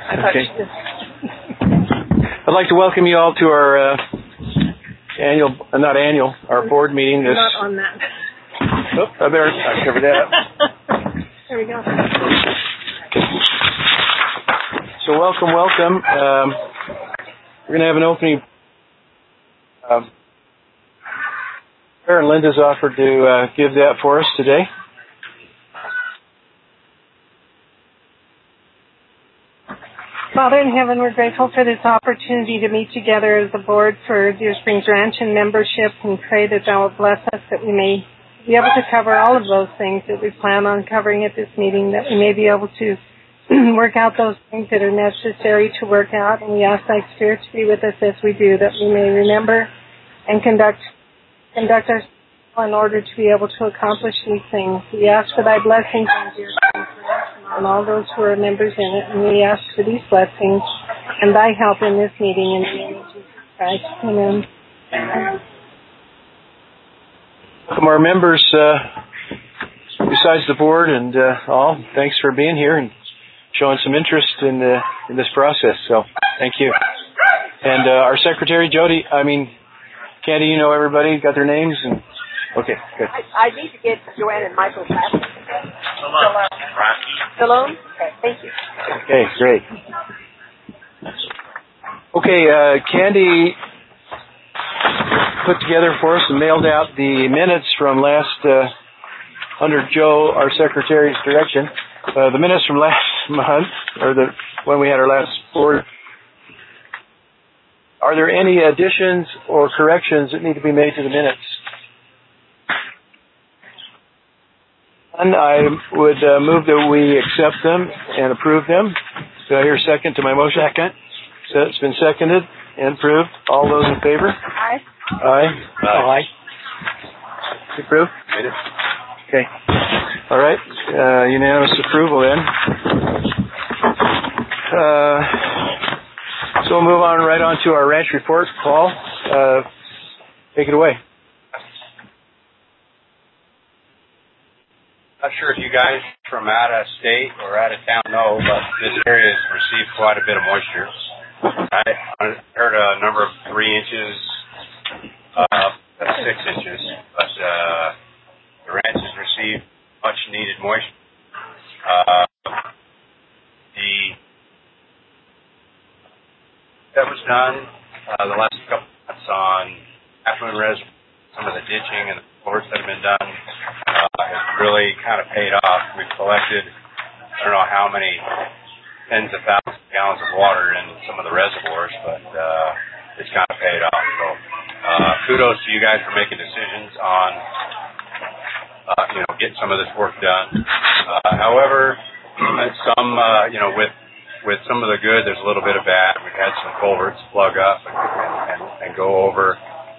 Okay. I'd like to welcome you all to our our board meeting. Not on that. Oh, I covered that up. There we go. So welcome. We're going to have an opening. Karen Linda's offered to give that for us today. Father in heaven, we're grateful for this opportunity to meet together as a board for Deer Springs Ranch and membership, and pray that Thou will bless us, that we may be able to cover all of those things that we plan on covering at this meeting, that we may be able to work out those things that are necessary to work out. And we ask Thy Spirit to be with us as we do, that we may remember and conduct ourselves in order to be able to accomplish these things. We ask for Thy blessings on Deer Springs Ranch and all those who are members in it, and we ask for these blessings and Thy help in this meeting in the name of Jesus Christ. Amen. Welcome our members, besides the board and all. Thanks for being here and showing some interest in this process. So thank you. And our secretary, Candy, you know everybody, got their names? And okay, good. I need to get Joanne and Michael's last name. Salone? Okay, thank you. Okay, great. Okay, Candy put together for us and mailed out the minutes from last, under Joe, our secretary's direction, the minutes from last month, or when we had our last board. Are there any additions or corrections that need to be made to the minutes? And I would move that we accept them and approve them. Do I hear a second to my motion? Second. So it's been seconded and approved. All those in favor? Aye. Aye. Approved? Made it. Okay. All right. Unanimous approval then. So we'll move on right on to our ranch report. Paul, take it away. Not sure if you guys from out of state or out of town know, but this area has received quite a bit of moisture. I heard a number of 3 inches, 6 inches, but the ranch has received much needed moisture. That was done the last couple of months on Affluent Reservoir. Some of the ditching and the floors that have been done has really kind of paid off. We've collected, I don't know how many tens of thousands of gallons of water in some of the reservoirs, but it's kind of paid off. So kudos to you guys for making decisions on, getting some of this work done. However, some, with some of the good, there's a little bit of bad. We've had some culverts plug up and go over.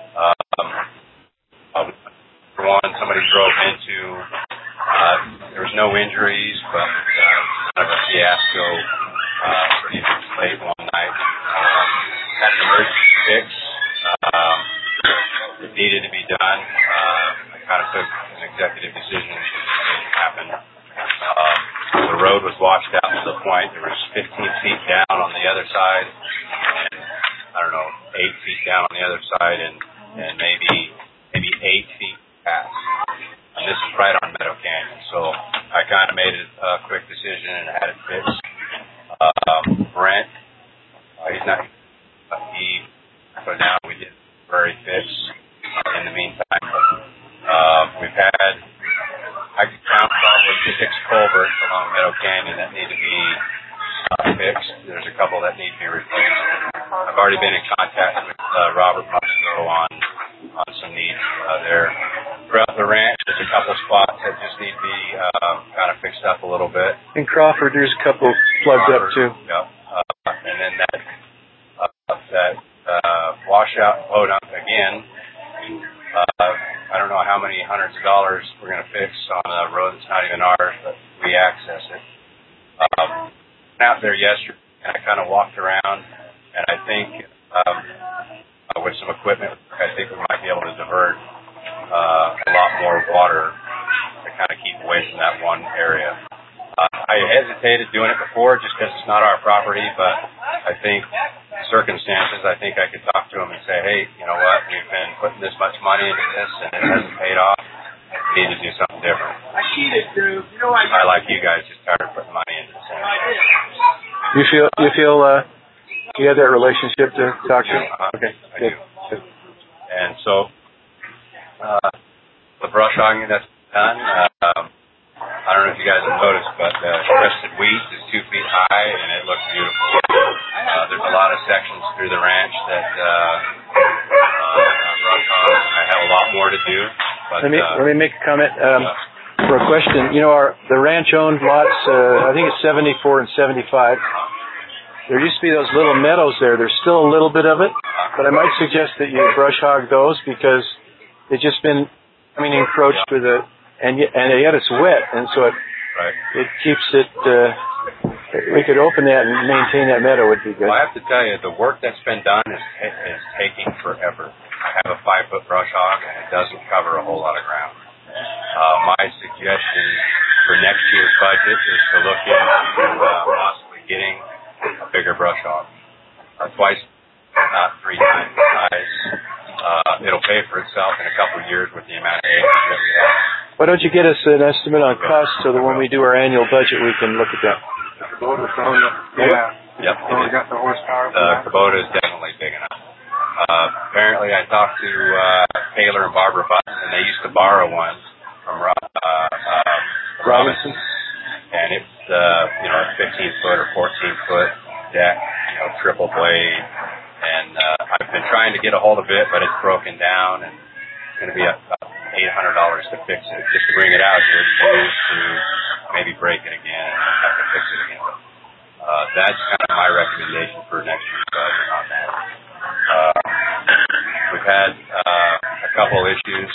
For one, somebody drove into, there was no injuries, but kind of a fiasco pretty late one night. Had an emergency fix. It needed to be done. I kind of took an executive decision to make it happen. The road was washed out to the point there was 15 feet down on the other side, and 8 feet down on the other side, and maybe 8 feet past. And this is right on Meadow Canyon, so I kind of made a quick decision and had it fixed. Brent, he's not. But now we did very fix in the meantime. We've had, I could count probably 6 culverts along Meadow Canyon that need to be fixed. There's a couple that need to be replaced. I've already been in contact with Robert Musco on some needs there. Throughout the ranch, there's a couple spots that just need to be kind of fixed up a little bit. In Crawford, there's a couple plugged up too. Yep. And then that washout and podunk again. I don't know how many hundreds of dollars we're going to fix on a road that's not even ours, but we access it. Out there yesterday, and I kind of walked around, and I think with some equipment, I think we might be able to divert a lot more water to kind of keep away from that one area. I hesitated doing it before just because it's not our property, but I think circumstances, I think I could talk to them and say, hey, you know what, we've been putting this much money into this and it hasn't paid off. We need to do something different. I, like you guys, just started putting money into the same thing. You feel you have that relationship to talk to? Okay, I do. And so the brush hogging that's done, I don't know if you guys have noticed, but crested wheat is 2 feet high and it looks beautiful. There's a lot of sections through the ranch that brush hog. I have a lot more to do. But, let me make a comment for a question. You know, the ranch owned lots, I think it's 74 and 75. There used to be those little meadows there. There's still a little bit of it, but I might suggest that you brush hog those because they've just been, encroached with it, and yet it's wet, and so it keeps it. We could open that and maintain that meadow would be good. Well, I have to tell you, the work that's been done is taking forever. I have a 5-foot brush hog, and it doesn't cover a whole lot of ground. My suggestion for next year's budget is to look into possibly getting a bigger brush hog, twice, not 3 times the size. It'll pay for itself in a couple of years with the amount of acres that we have. Why don't you get us an estimate on cost so that when we do our annual budget, we can look at that? The Kubota's growing up. Yeah. Yep. So we got the horsepower. The Kubota is definitely big enough. Apparently, I talked to Taylor and Barbara Button, and they used to borrow one from Robinson, and it's a 15-foot or 14-foot deck, triple blade, and I've been trying to get a hold of it, but it's broken down, and it's going to be about $800 to fix it, just to bring it out here to use to maybe break it again and have to fix it again. That's kind of my recommendation for next year's budget on that. We've had a couple issues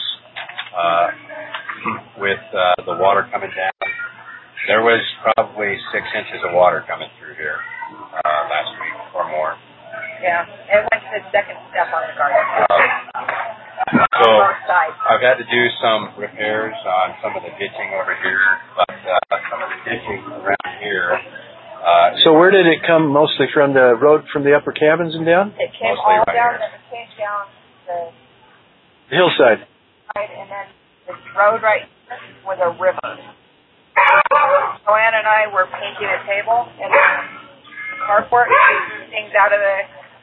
with the water coming down. There was probably 6 inches of water coming through here last week or more. Yeah, it went to the second step on the garden. So I've had to do some repairs on some of the ditching over here, but some of the ditching around here. So where did it come mostly from? The road from the upper cabins and down? It came mostly all right down, here. and it came down the hillside. right, and then the road right was a river. Joanne and I were painting a table in the carport, things out of the.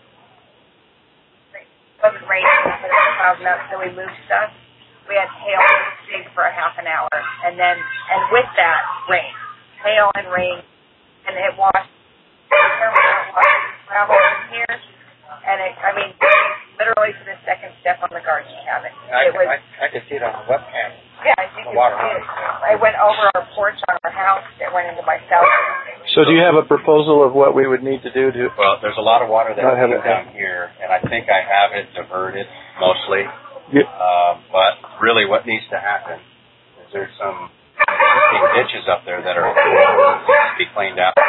It wasn't raining, but it was clouding up, so we moved stuff. We had hail for a half an hour, and with that, rain. Hail and rain, and it washed gravel in here, and literally to the second step on the garden cabinet. I can see it on the webcam. Yeah, I think the water. it went over our porch on our house. It went into my cell. So do you have a proposal of what we would need to do to... Well, there's a lot of water that comes down here, and I think I have it diverted mostly. But really what needs to happen is there's some existing ditches up there that are to be cleaned out.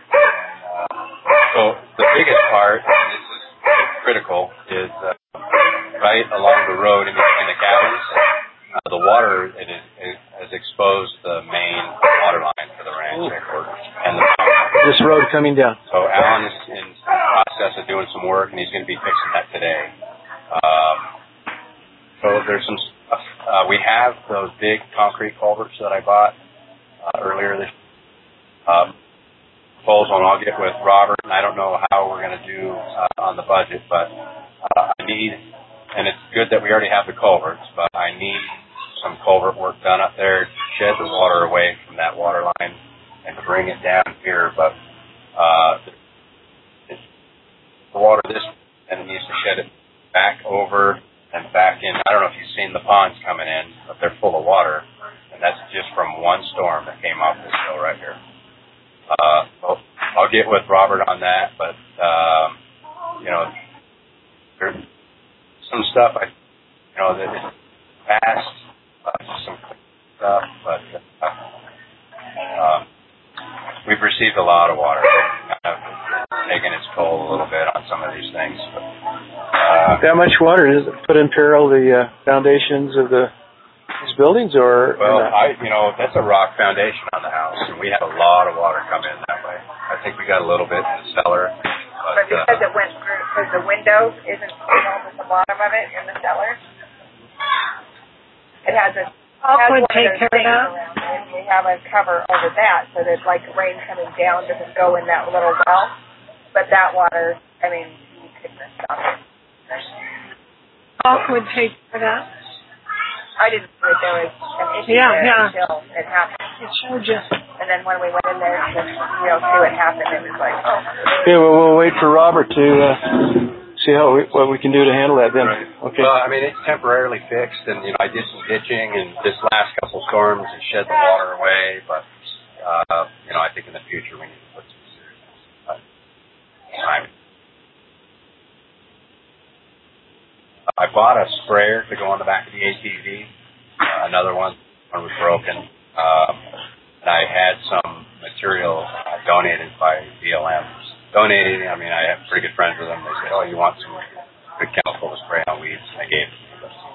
So the biggest part, and this is critical, is right along the road in between the cabins. The water has exposed the main water line for the ranch headquarters. And this road coming down. So Alan is in the process of doing some work, and he's going to be fixing that today. So there's some stuff. We have those big concrete culverts that I bought earlier this year. Proposal, and I'll get with Robert, and I don't know how we're going to do on the budget, but I need, and it's good that we already have the culverts, but I need some culvert work done up there to shed the water away from that water line and to bring it down here. But the water this, and it needs to shed it back over and back in. I don't know if you've seen the ponds coming in, but they're full of water, and that's just from one storm that came off this hill right here. I'll get with Robert on that, but there's some stuff that is fast, some stuff, but we've received a lot of water. Kind of taking its toll a little bit on some of these things. But, that much water, does it put in peril the foundations of these buildings, or? Well, that's a rock foundation on the house, and we had a lot of water come in that way. I think we got a little bit in the cellar. But because it went through, because the window isn't filled at the bottom of it in the cellar, it has a Would take care of that. around it. And we have a cover over that so that like rain coming down doesn't go in that little well. But that water, I mean, you couldn't stop it. Would take care of that. I didn't know that there was an issue there until it happened. It showed you. And then when we went in there to, see what happened, it was like, oh. Yeah, well, we'll wait for Robert to see what we can do to handle that then. Okay. Well, I mean, it's temporarily fixed, and, I did some ditching, and this last couple storms it shed the water away, but, I think in the future we need to put some serious time. I bought a sprayer to go on the back of the ATV. Another one was broken. And I had some material donated by BLM. Donated, I have pretty good friends with them. They said, oh, you want some good chemical to spray on weeds? And I gave it to them.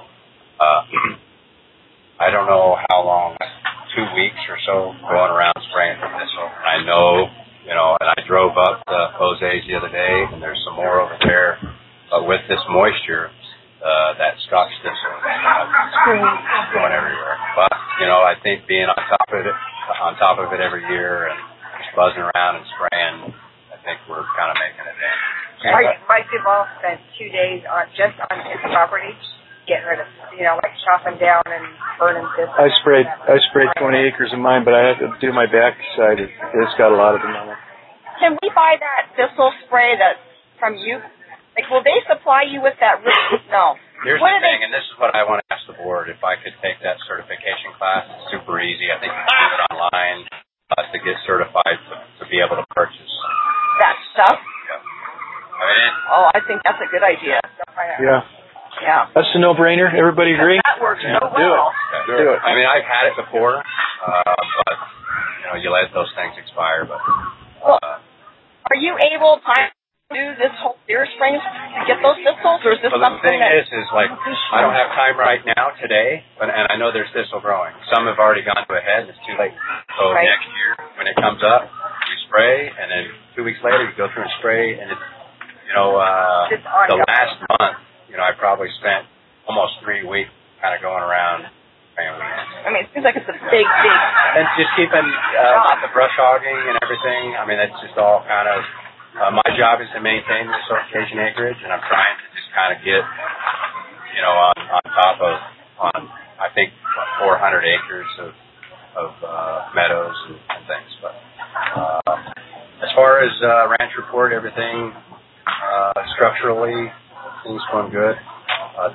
I don't know how long, 2 weeks or so, going around spraying for thistle. I know, and I drove up to Jose's the other day, and there's some more over there. But with this moisture, that Scotch thistle is going everywhere. But, I think being on top of it every year and just buzzing around and spraying, I think we're kind of making it in. Mike Duvall spent 2 days just on his property getting rid of, chopping down and burning thistles. I sprayed 20 acres of mine, but I had to do my backside. It's got a lot of them on it. Can we buy that thistle spray that's from you? Like, will they supply you with that? No. Here's the thing, and this is what I want to ask the board. If I could take that certification class, it's super easy. I think you can do it online to get certified to be able to purchase that stuff. Yeah. I think that's a good idea. Yeah. Yeah. That's a no-brainer. Everybody agree? That works so well. Do it. I've had it before, but you let those things expire. But are you able to do this whole Deer Springs to get those thistles, or is this something the thing is like, I don't have time right now today, and I know there's thistle growing. Some have already gone to a head, and it's too late. So next year, when it comes up, we spray, and then 2 weeks later, you go through and spray, and it's, the last month, I probably spent almost 3 weeks kind of going around spraying weeds. It seems like it's a big. And just keeping the brush hogging and everything, that's just all kind of, my job is to maintain the certification acreage, and I'm trying to just kind of get, on top of, I think, 400 acres of meadows and things. But as far as ranch report, everything structurally, things going good. But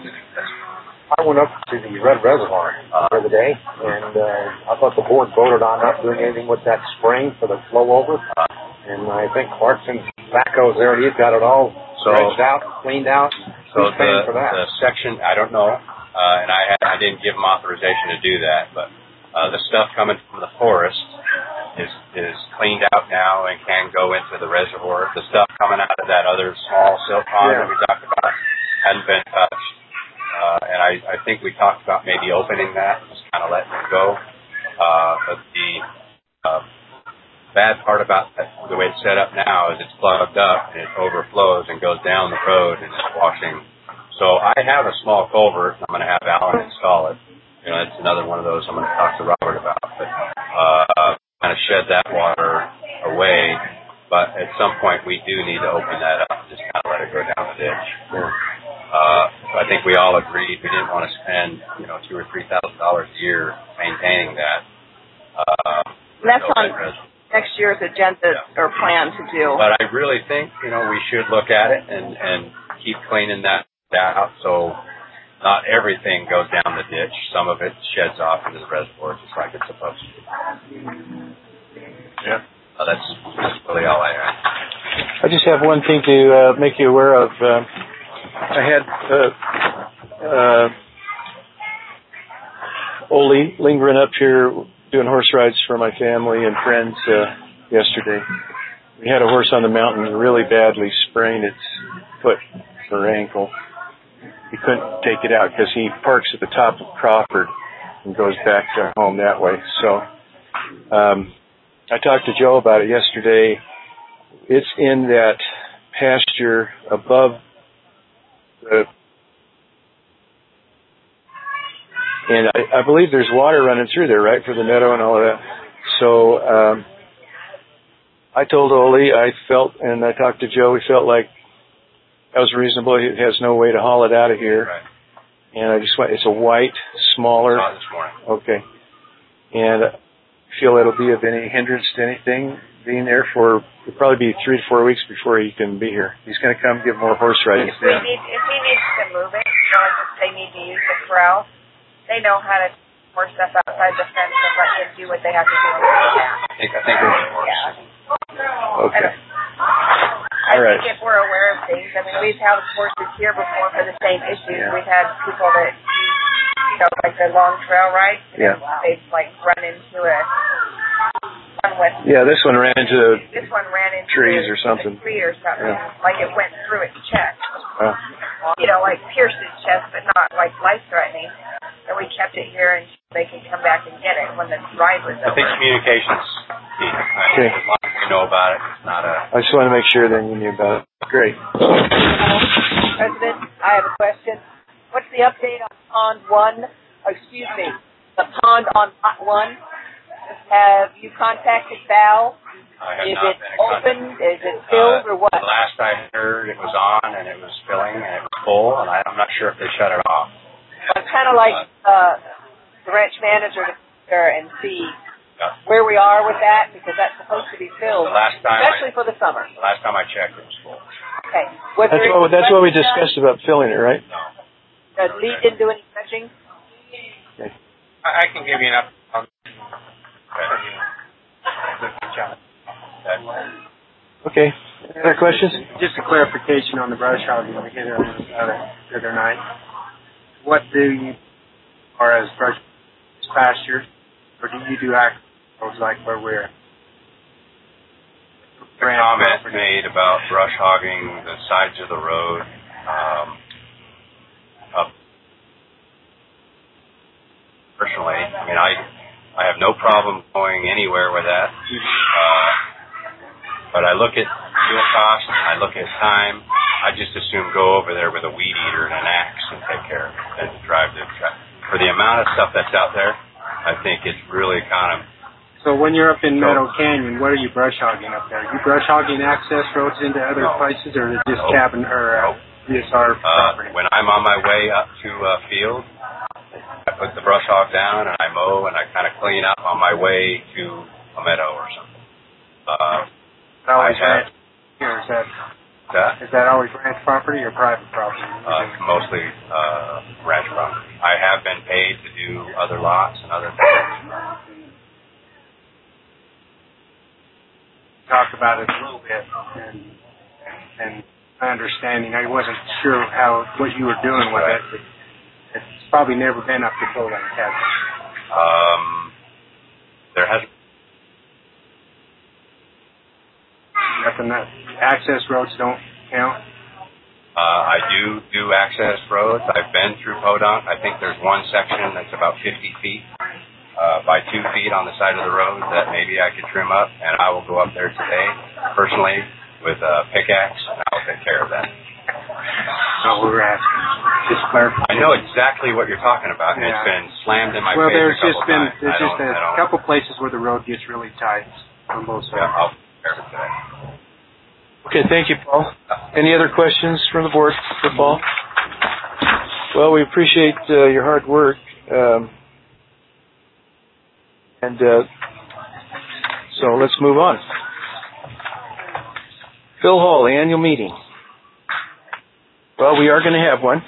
I went up to the Red Reservoir the other day, and I thought the board voted on not doing anything with that spring for the flow over. And I think Clarkson's backhoe's there. He's got it all dredged out, cleaned out. Who's paying for that? The section, I don't know, and I didn't give him authorization to do that. But the stuff coming from the forest is cleaned out now and can go into the reservoir. The stuff coming out of that other small silt pond that we talked about hadn't been touched. And I think we talked about maybe opening that, just kind of letting it go. But the bad part about the way it's set up now is it's plugged up and it overflows and goes down the road and it's washing. So I have a small culvert. I'm going to have Alan install it. It's another one of those I'm going to talk to Robert about. But kind of shed that water away. But at some point we do need to open that up and just kind of let it go down the ditch. I think we all agreed we didn't want to spend, $2,000 or $3,000 a year maintaining that. That's on next year's agenda or plan to do. But I really think, we should look at it and keep cleaning that out so not everything goes down the ditch. Some of it sheds off into the reservoir just like it's supposed to. Yeah. That's really all I have. I just have one thing to make you aware of. I had Ole lingering up here doing horse rides for my family and friends yesterday. We had a horse on the mountain really badly sprained its foot or ankle. He couldn't take it out because he parks at the top of Crawford and goes back to home that way. So I talked to Joe about it yesterday. It's in that pasture above the, and I believe there's water running through there, right, for the meadow and all of that. So I told Ole, I felt, and I talked to Joe, we felt like that was reasonable. He has no way to haul it out of here. Right. And I just went, it's a white, smaller. Saw it this morning. Okay. And I feel it'll be of any hindrance to anything being there for, it'll probably be 3 to 4 weeks before he can be here. He's going to come give more horse riding. If he needs to move it, if they need to use the corral, they know how to more stuff outside the fence and let them do what they have to do. I think it works. Yeah. Okay. I think if we're aware of things, I mean, we've had horses here before for the same issues. Yeah. We've had people that, like the long trail rides, Yeah. they've run into a one with. Yeah, this one ran into This one ran into trees or something. A tree or something. Yeah. Like it went through its chest. Like pierced its chest, but not like life-threatening. And we kept it here until they could come back and get it when the ride was over. I think communication's key. Okay. As long as we know about it, it's not a... I just want to make sure that you knew about it. Great. President, I have a question. What's the update on Pond 1? The pond on Lot 1? Have you contacted Val? I have Is not it been in contact. open? Is it filled or what? Last I heard, it was on and it was filling and it was full, and I'm not sure if they shut it off. I'd kind of like the ranch manager to come there and see where we are with that, because that's supposed to be filled, especially for the summer. The last time I checked, it was full. Okay. That's what we discussed about filling it, right? No. Lee didn't do any touching? Okay. I can give you an update on Okay. Any other questions? Just a clarification on the brush hogging we hit on the other night. What do you, or as brush pasture, or do you do agriculture like where we're? The comment made about brush hogging the sides of the road. Personally, I mean, I have no problem going anywhere with that. But I look at fuel cost and I look at time. I just assume go over there with a weed eater and an axe and take care of it and drive the truck. For the amount of stuff that's out there, I think it's really kind of. So when you're up in Meadow Canyon, what are you brush hogging up there? You brush hogging access roads into other places, or is it just cabin or DSR property? When I'm on my way up to a field, I put the brush hog down and I mow and I kind of clean up on my way to a meadow or something. Always ranch, or is that always ranch property or private property? Mostly ranch property. I have been paid to do other lots and other things. Talk about it a little bit, and my understanding, I wasn't sure what you were doing with it. It's probably never been up to code on has it? There has. Nothing that access roads don't count. I do access roads. I've been through Podunk. I think there's one section that's about 50 feet by 2 feet on the side of the road that maybe I could trim up, and I will go up there today personally with a pickaxe, and I'll take care of that. No, we were asking. Just clarify. I know exactly what you're talking about, and it's been slammed in my face there's a couple times. There's just a couple places where the road gets really tight on both sides. Yeah, I'll take care of it today. Okay, thank you, Paul. Any other questions from the board for Paul? Well, we appreciate your hard work. So let's move on. Phil Hall, the annual meeting. Well, we are going to have one.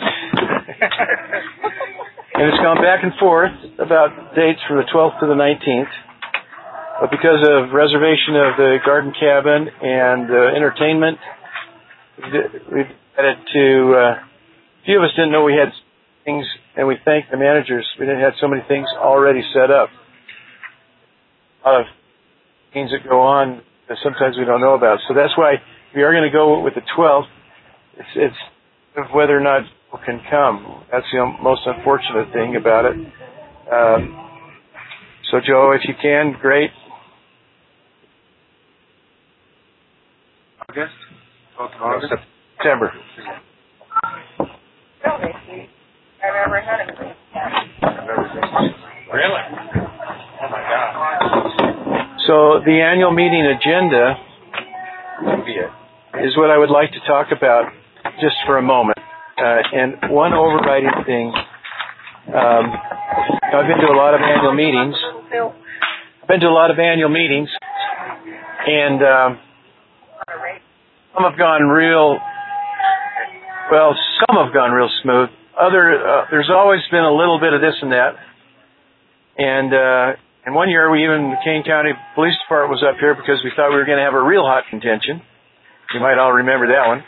And it's gone back and forth about dates from the 12th to the 19th. But because of reservation of the garden cabin and entertainment, we've decided to, a few of us didn't know we had things, and we thank the managers. We didn't have so many things already set up. A lot of things that go on that sometimes we don't know about. So that's why we are going to go with the 12th. It's of whether or not people can come. That's the most unfortunate thing about it. So, Joe, if you can, great. August? 12th of August? September. I've ever had a great Really? Oh my God. So the annual meeting agenda is what I would like to talk about just for a moment. And one overriding thing, I've been to a lot of annual meetings. And some have gone real smooth. There's always been a little bit of this and that. And one year the Kane County Police Department was up here because we thought we were going to have a real hot contention. You might all remember that one.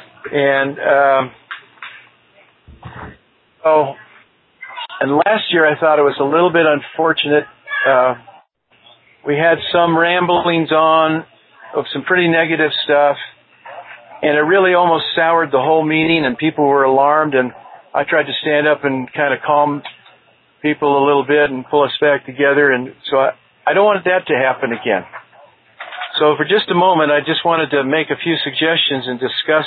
And last year I thought it was a little bit unfortunate. We had some ramblings on of some pretty negative stuff, and it really almost soured the whole meeting, and people were alarmed, and I tried to stand up and kind of calm people a little bit and pull us back together, and so I don't want that to happen again. So for just a moment, I just wanted to make a few suggestions and discuss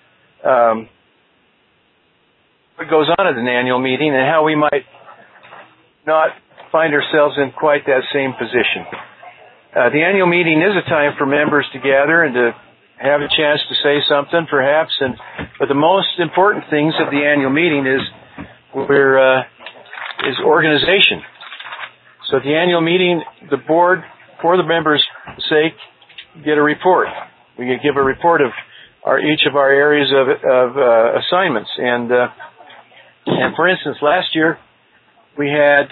what goes on at an annual meeting and how we might not find ourselves in quite that same position. The annual meeting is a time for members to gather and to have a chance to say something, perhaps. But the most important things of the annual meeting is organization. So at the annual meeting, the board, for the members' sake, get a report. We give a report of each of our areas of assignments. And for instance, last year we had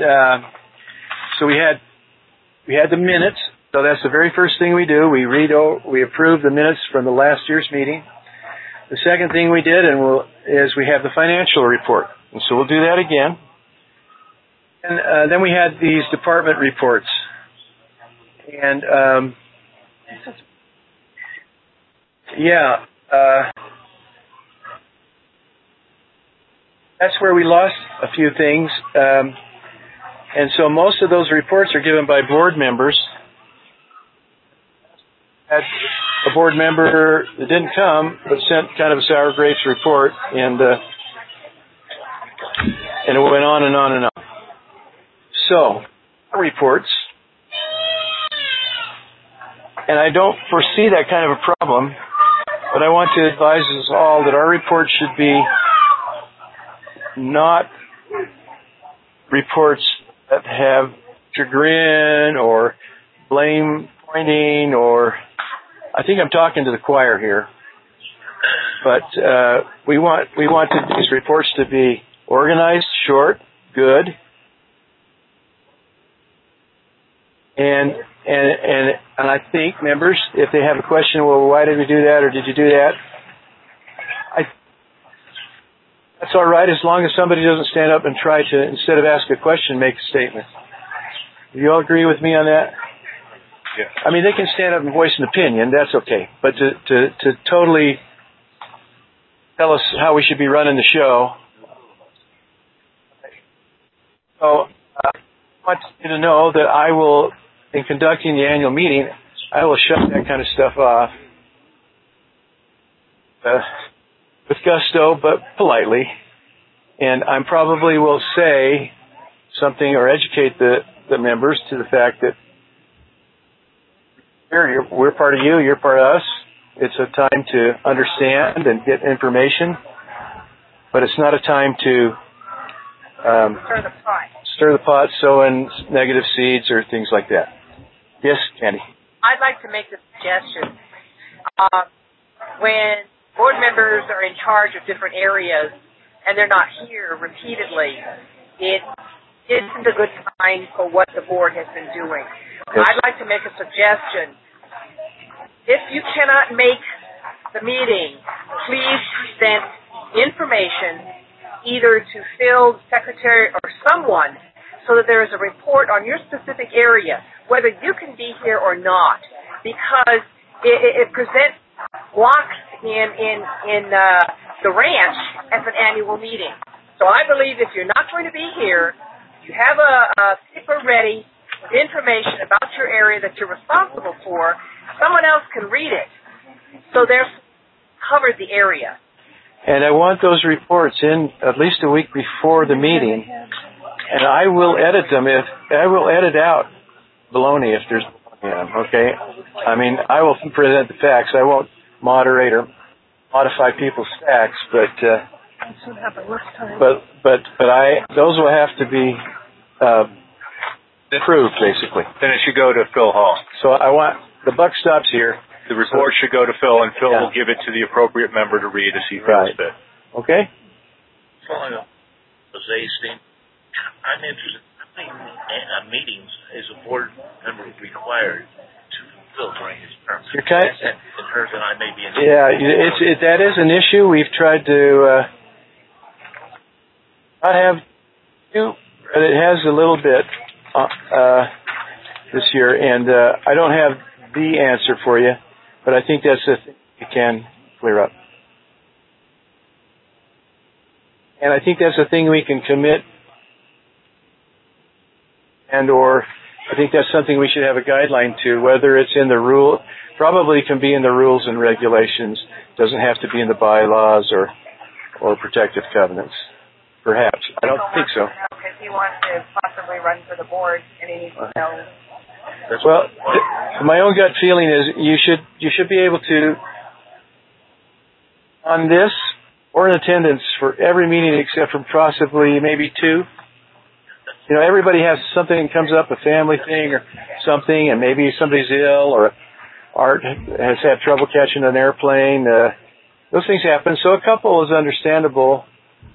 the minutes. So that's the very first thing we do. We approve the minutes from the last year's meeting. The second thing we did is we have the financial report. And so we'll do that again. And then we had these department reports. And that's where we lost a few things. And so most of those reports are given by board members. Had a board member that didn't come, but sent kind of a sour grapes report, and it went on and on and on. So, reports, and I don't foresee that kind of a problem, but I want to advise us all that our reports should be not reports that have chagrin or blame pointing, or I think I'm talking to the choir here, but we want these reports to be organized, short, good, and I think members, if they have a question, well, why did we do that, or did you do that? That's all right, as long as somebody doesn't stand up and try to, instead of ask a question, make a statement. Do you all agree with me on that? Yeah. I mean, they can stand up and voice an opinion. That's okay. But to totally tell us how we should be running the show. So I want you to know that I will, in conducting the annual meeting, I will shut that kind of stuff off with gusto, but politely. And I probably will say something or educate the members to the fact that we're part of you, you're part of us. It's a time to understand and get information, but it's not a time to stir the pot, sow in negative seeds or things like that. Yes, Candy? I'd like to make a suggestion. When board members are in charge of different areas and they're not here repeatedly, it isn't a good sign for what the board has been doing. Yes. I'd like to make a suggestion. If you cannot make the meeting, please send information either to Phil, secretary, or someone so that there is a report on your specific area, whether you can be here or not, because it presents blocks in the ranch as an annual meeting. So I believe if you're not going to be here, you have a paper ready with information about your area that you're responsible for, someone else can read it. So they're covered the area. And I want those reports in at least a week before the meeting. And I will edit them I will edit out baloney if there's baloney in them, okay? I mean, I will present the facts. I won't moderate or modify people's facts, but those will have to be proved, basically. Then it should go to Phil Hall. So I want the buck stops here. The report should go to Phil, and Phil will give it to the appropriate member to read as he feels fit. Okay. Following up, Jose, I'm interested. How many meetings is a board member required to fulfill during his term? You're kind of, in terms that I may be in. Yeah, that is an issue. We've tried to not have two, but it has a little bit this year, and I don't have the answer for you, but I think that's a thing we can clear up. And I think that's a thing we can commit, and or I think that's something we should have a guideline to, whether it's in the rule, probably can be in the rules and regulations, doesn't have to be in the bylaws or protective covenants. Perhaps. I don't think so. Because he wants to possibly run for the board, and he needs to know. Well, my own gut feeling is you should be able to, on this, or in attendance for every meeting except for possibly maybe two. You know, everybody has something that comes up, a family thing or something, and maybe somebody's ill, or Art has had trouble catching an airplane. Those things happen. So a couple is understandable.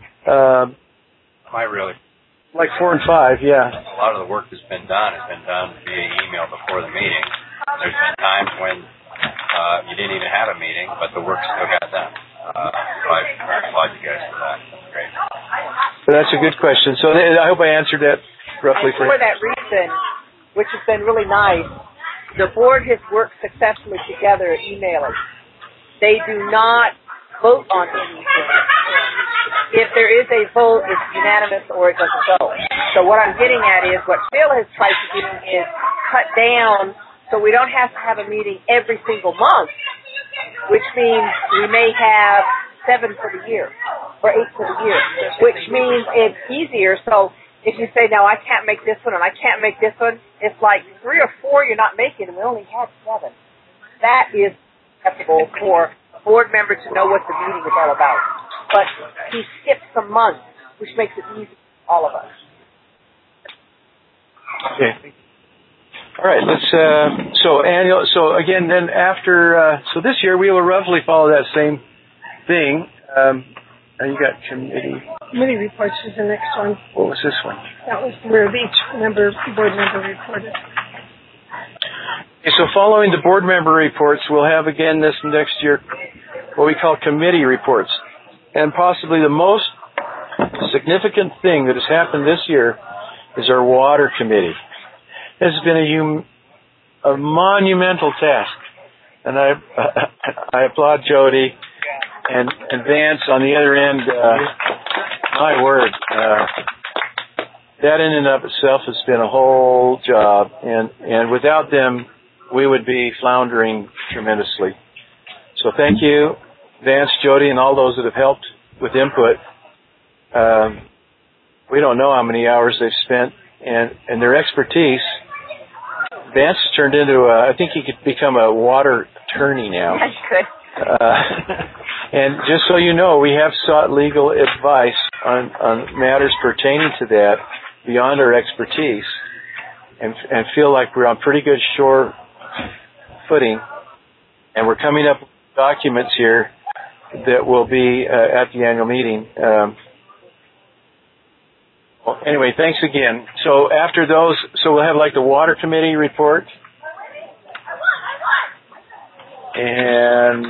Like 4 and 5, yeah. A lot of the work that's been done has been done via email before the meeting. There's been times when you didn't even have a meeting, but the work still got done. So I applaud you guys for that. That's great. But that's a good question. So I hope I answered that roughly for you. For that reason, which has been really nice, the board has worked successfully together at emailing. They do not vote on anything. If there is a vote, it's unanimous or it doesn't go. So what I'm getting at is what Phil has tried to do is cut down so we don't have to have a meeting every single month, which means we may have 7 for the year or 8 for the year, which means it's easier. So if you say, no, I can't make this one and I can't make this one, it's like 3 or 4 you're not making, and we only have 7. That is acceptable for a board member to know what the meeting is all about. But he skipped some months, which makes it easy for all of us. Okay. All right. Let's. So again, then after. So this year we will roughly follow that same thing. You got committee reports is the next one. What was this one? That was where each board member reported. Okay, so following the board member reports, we'll have again this next year what we call committee reports. And possibly the most significant thing that has happened this year is our water committee. This has been a monumental task. And I applaud Jody and Vance on the other end. My word. That in and of itself has been a whole job. And without them, we would be floundering tremendously. So thank you, Vance, Jody, and all those that have helped with input. We don't know how many hours they've spent, and their expertise. Vance has turned into I think he could become a water attorney now. That's good. And just so you know, we have sought legal advice on matters pertaining to that beyond our expertise, and feel like we're on pretty good shore footing, and we're coming up with documents here that will be at the annual meeting. Well, anyway, thanks again. So after those, so we'll have like the water committee report, and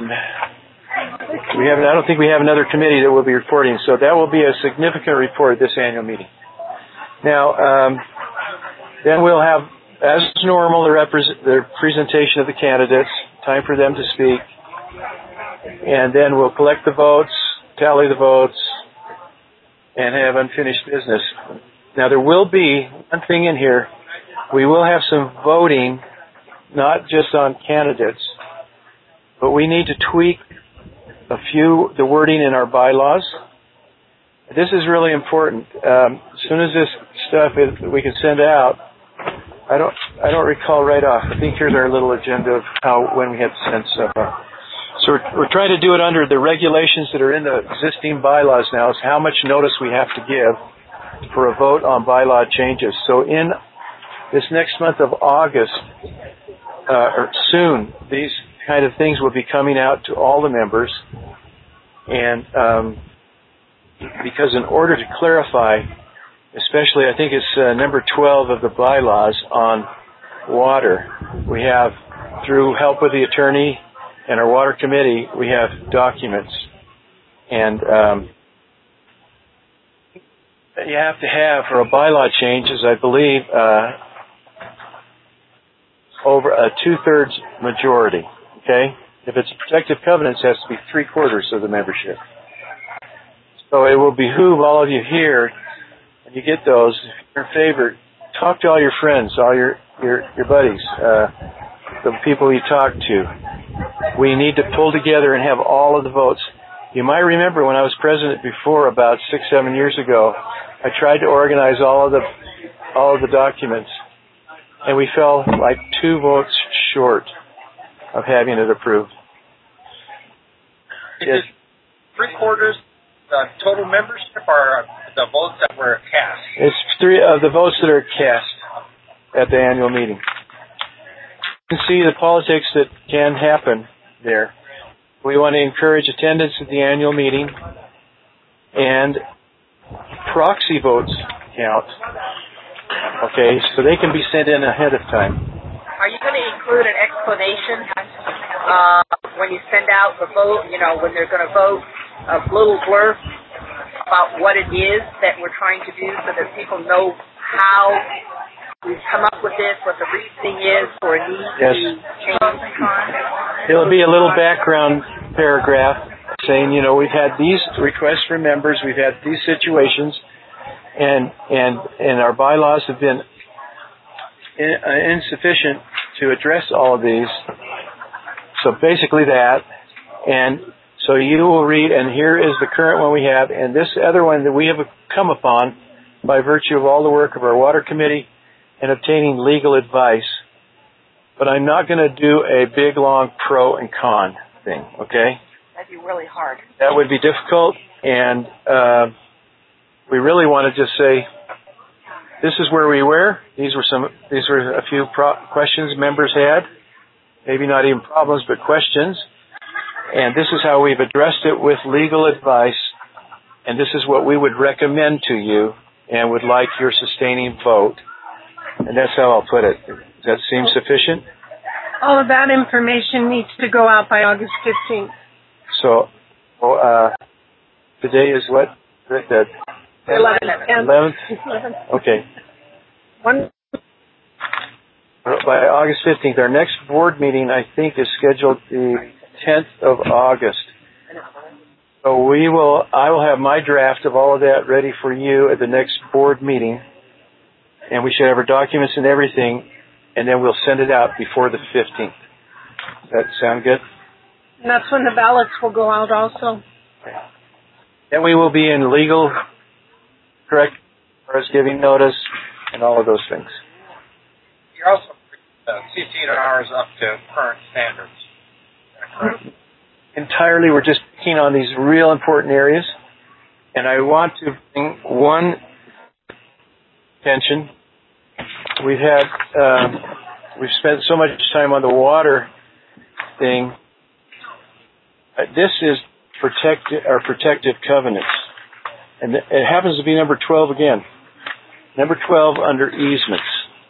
I don't think we have another committee that will be reporting. So that will be a significant report at this annual meeting. Now, then we'll have, as normal, the presentation of the candidates. Time for them to speak. And then we'll collect the votes, tally the votes, and have unfinished business. Now, there will be one thing in here. We will have some voting, not just on candidates, but we need to tweak the wording in our bylaws. This is really important. As soon as this stuff we can send out, I don't recall right off. I think here's our little agenda of when we have to send stuff out. So we're trying to do it under the regulations that are in the existing bylaws now, is how much notice we have to give for a vote on bylaw changes. So in this next month of August, or soon, these kind of things will be coming out to all the members. And because in order to clarify, especially I think it's number 12 of the bylaws on water, we have, through help with the attorney and our water committee, we have documents. And you have to have, for a bylaw change, is I believe, over a 2/3 majority. Okay? If it's a protective covenant, it has to be 3/4 of the membership. So it will behoove all of you here, when you get those, if you're in favor, talk to all your friends, all your buddies, the people you talk to. We need to pull together and have all of the votes. You might remember when I was president before, about 6-7 years ago, I tried to organize all of the documents, and we fell like 2 votes short of having it approved. Is 3/4 the total membership, or the votes that were cast? It's 3 of the votes that are cast at the annual meeting. You can see the politics that can happen there. We want to encourage attendance at the annual meeting, and proxy votes count. Okay, so they can be sent in ahead of time. Are you going to include an explanation when you send out the vote, when they're going to vote, a little blurb about what it is that we're trying to do so that people know how we've come up with this, what the reasoning is for a need to be changed? It'll be a little background paragraph saying, we've had these requests from members, we've had these situations, and our bylaws have been insufficient to address all of these. So basically that, and so you will read, and here is the current one we have, and this other one that we have come upon by virtue of all the work of our water committee and obtaining legal advice. But I'm not going to do a big, long pro and con thing, okay? That'd be really hard. That would be difficult, and we really want to just say, this is where we were. These were a few questions members had. Maybe not even problems, but questions. And this is how we've addressed it with legal advice. And this is what we would recommend to you and would like your sustaining vote. And that's how I'll put it. Does that seem sufficient? All of that information needs to go out by August 15th. So, today is what? The 11th? Okay. By August 15th. Our next board meeting, I think, is scheduled the 10th of August. So I will have my draft of all of that ready for you at the next board meeting. And we should have our documents and everything, and then we'll send it out before the 15th. Does that sound good? And that's when the ballots will go out also. Okay. Then we will be in legal, correct, as far as giving notice and all of those things. You're also CCing ours up to current standards. Correct? Entirely, we're just picking on these real important areas. And I want to bring one attention. We've spent so much time on the water thing. This is our protective covenants. And it happens to be number 12 again. Number 12 under easements.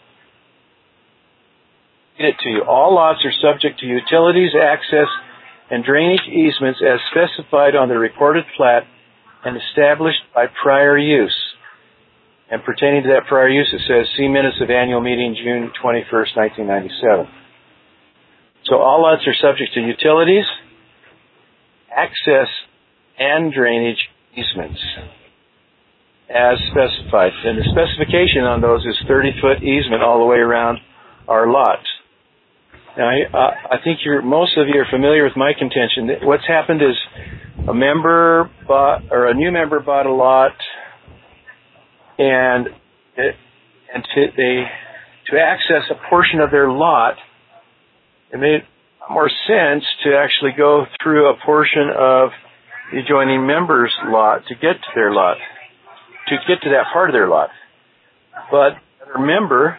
Read it to you. All lots are subject to utilities, access, and drainage easements as specified on the recorded plat and established by prior use. And pertaining to that prior use, it says, see minutes of annual meeting June 21st, 1997. So all lots are subject to utilities, access, and drainage easements as specified. And the specification on those is 30-foot easement all the way around our lots. Now, I think most of you are familiar with my contention. What's happened is a new member bought a lot, and to access a portion of their lot, it made more sense to actually go through a portion of the adjoining member's lot to get to their lot, to get to that part of their lot. But a member,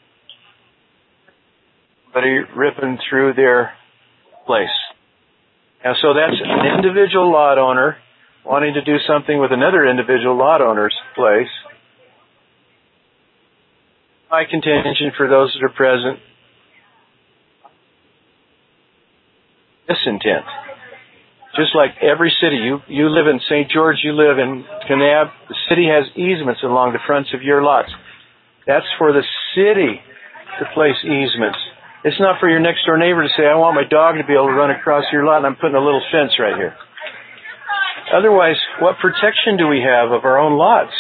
somebody ripping through their place. And so that's an individual lot owner wanting to do something with another individual lot owner's place. My contention for those that are present, this intent. Just like every city, you live in St. George, you live in Kanab, the city has easements along the fronts of your lots. That's for the city to place easements. It's not for your next door neighbor to say, I want my dog to be able to run across your lot and I'm putting a little fence right here. Otherwise, what protection do we have of our own lots?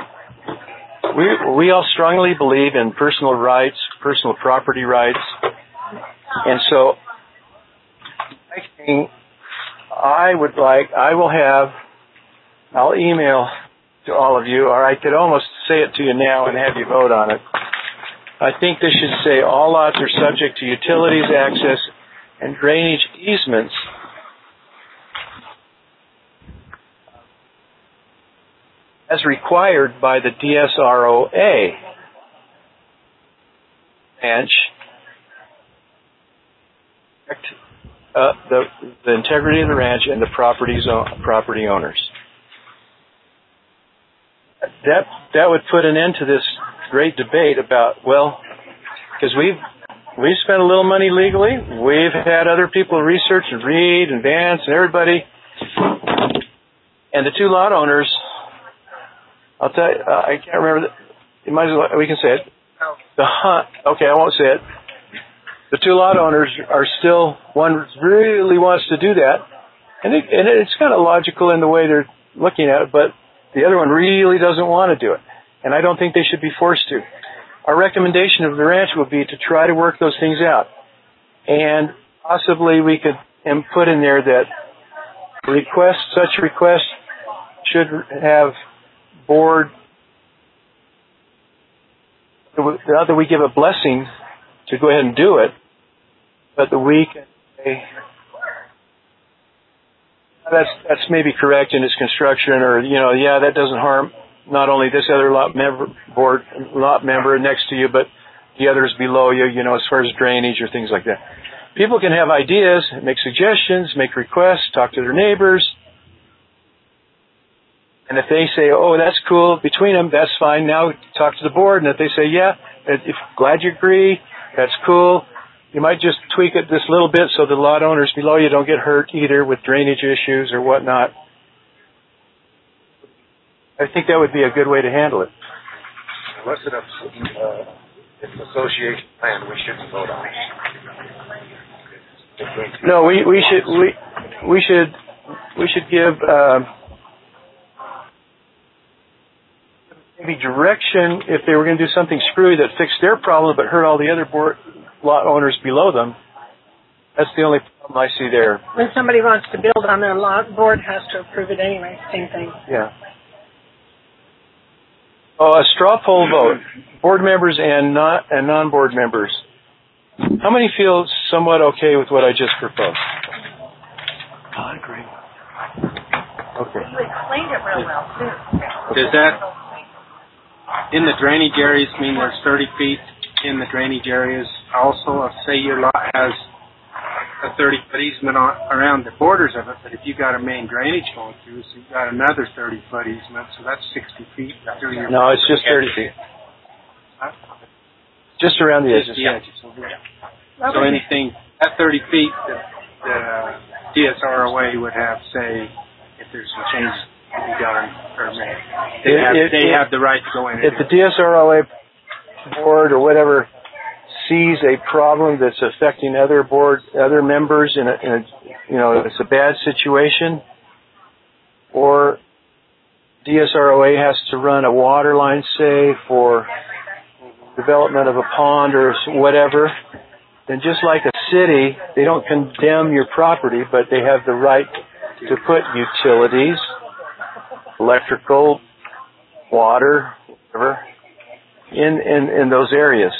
We all strongly believe in personal rights, personal property rights. And so, I'll email to all of you, or I could almost say it to you now and have you vote on it. I think this should say all lots are subject to utilities, access, and drainage easements as required by the DSROA. Ranch, the integrity of the ranch and the property owners. That would put an end to this great debate about, because we've spent a little money legally, we've had other people research and read and Vance and everybody, and the two lot owners, I'll tell you, I can't remember, we can say it. Okay, I won't say it. The two lot owners are still, one really wants to do that, and it's kind of logical in the way they're looking at it, but the other one really doesn't want to do it. And I don't think they should be forced to. Our recommendation of the ranch would be to try to work those things out. And possibly we could put in there that such requests should have board, not that we give a blessing to go ahead and do it, but that we can say, that's maybe correct in its construction, or, that doesn't harm not only this other lot member next to you, but the others below you, as far as drainage or things like that. People can have ideas, make suggestions, make requests, talk to their neighbors. And if they say, oh, that's cool, between them, that's fine. Now talk to the board. And if they say, yeah, glad you agree, that's cool. You might just tweak it this little bit so the lot owners below you don't get hurt either with drainage issues or whatnot. I think that would be a good way to handle it. Unless it's an association plan, we shouldn't vote on it. No, we should give maybe direction if they were going to do something screwy that fixed their problem but hurt all the other lot owners below them. That's the only problem I see there. When somebody wants to build on their lot, board has to approve it anyway. Same thing. Yeah. Oh, a straw poll vote. Board members and non-board members. How many feel somewhat okay with what I just proposed? I agree. Okay. You explained it real well, too. Does that, in the drainage areas, mean there's 30 feet in the drainage areas also? If, say, your lot has a 30-foot easement around the borders of it, but if you got a main drainage going through, so you got another 30-foot easement, so that's 60 feet. No, it's just 30 feet. Huh? Just around the edges. Just the edges. Okay. So anything at 30 feet, the DSROA would have, say, if there's some changes to be done or made. They have the right to go in. If the DSROA board or whatever sees a problem that's affecting other members in it's a bad situation, or DSROA has to run a water line, say, for development of a pond or whatever, then just like a city, they don't condemn your property, but they have the right to put utilities, electrical, water, whatever, in those areas.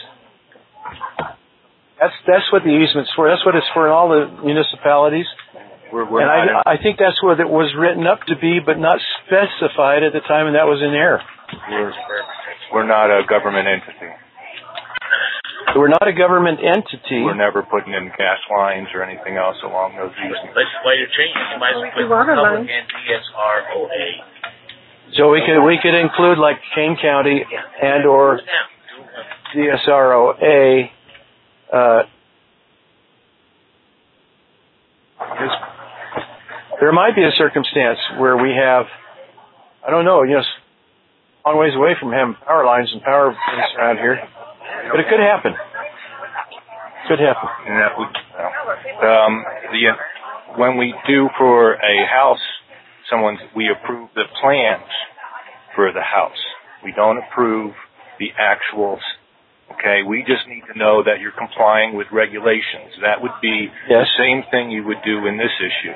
That's what the easement's for. That's what it's for in all the municipalities. I think that's what it was written up to be, but not specified at the time, and that was in error. We're not a government entity. We're not a government entity. We're never putting in gas lines or anything else along those easements. But while you're changing, you might as well put public and DSROA. So we could include like Kane County and or DSROA. There might be a circumstance where we have, I don't know, a long ways away from having power lines and power things around here, but it could happen. Could happen. When we do for a house, we approve the plans for the house. We don't approve the actuals. Okay, we just need to know that you're complying with regulations. That would be the same thing you would do in this issue.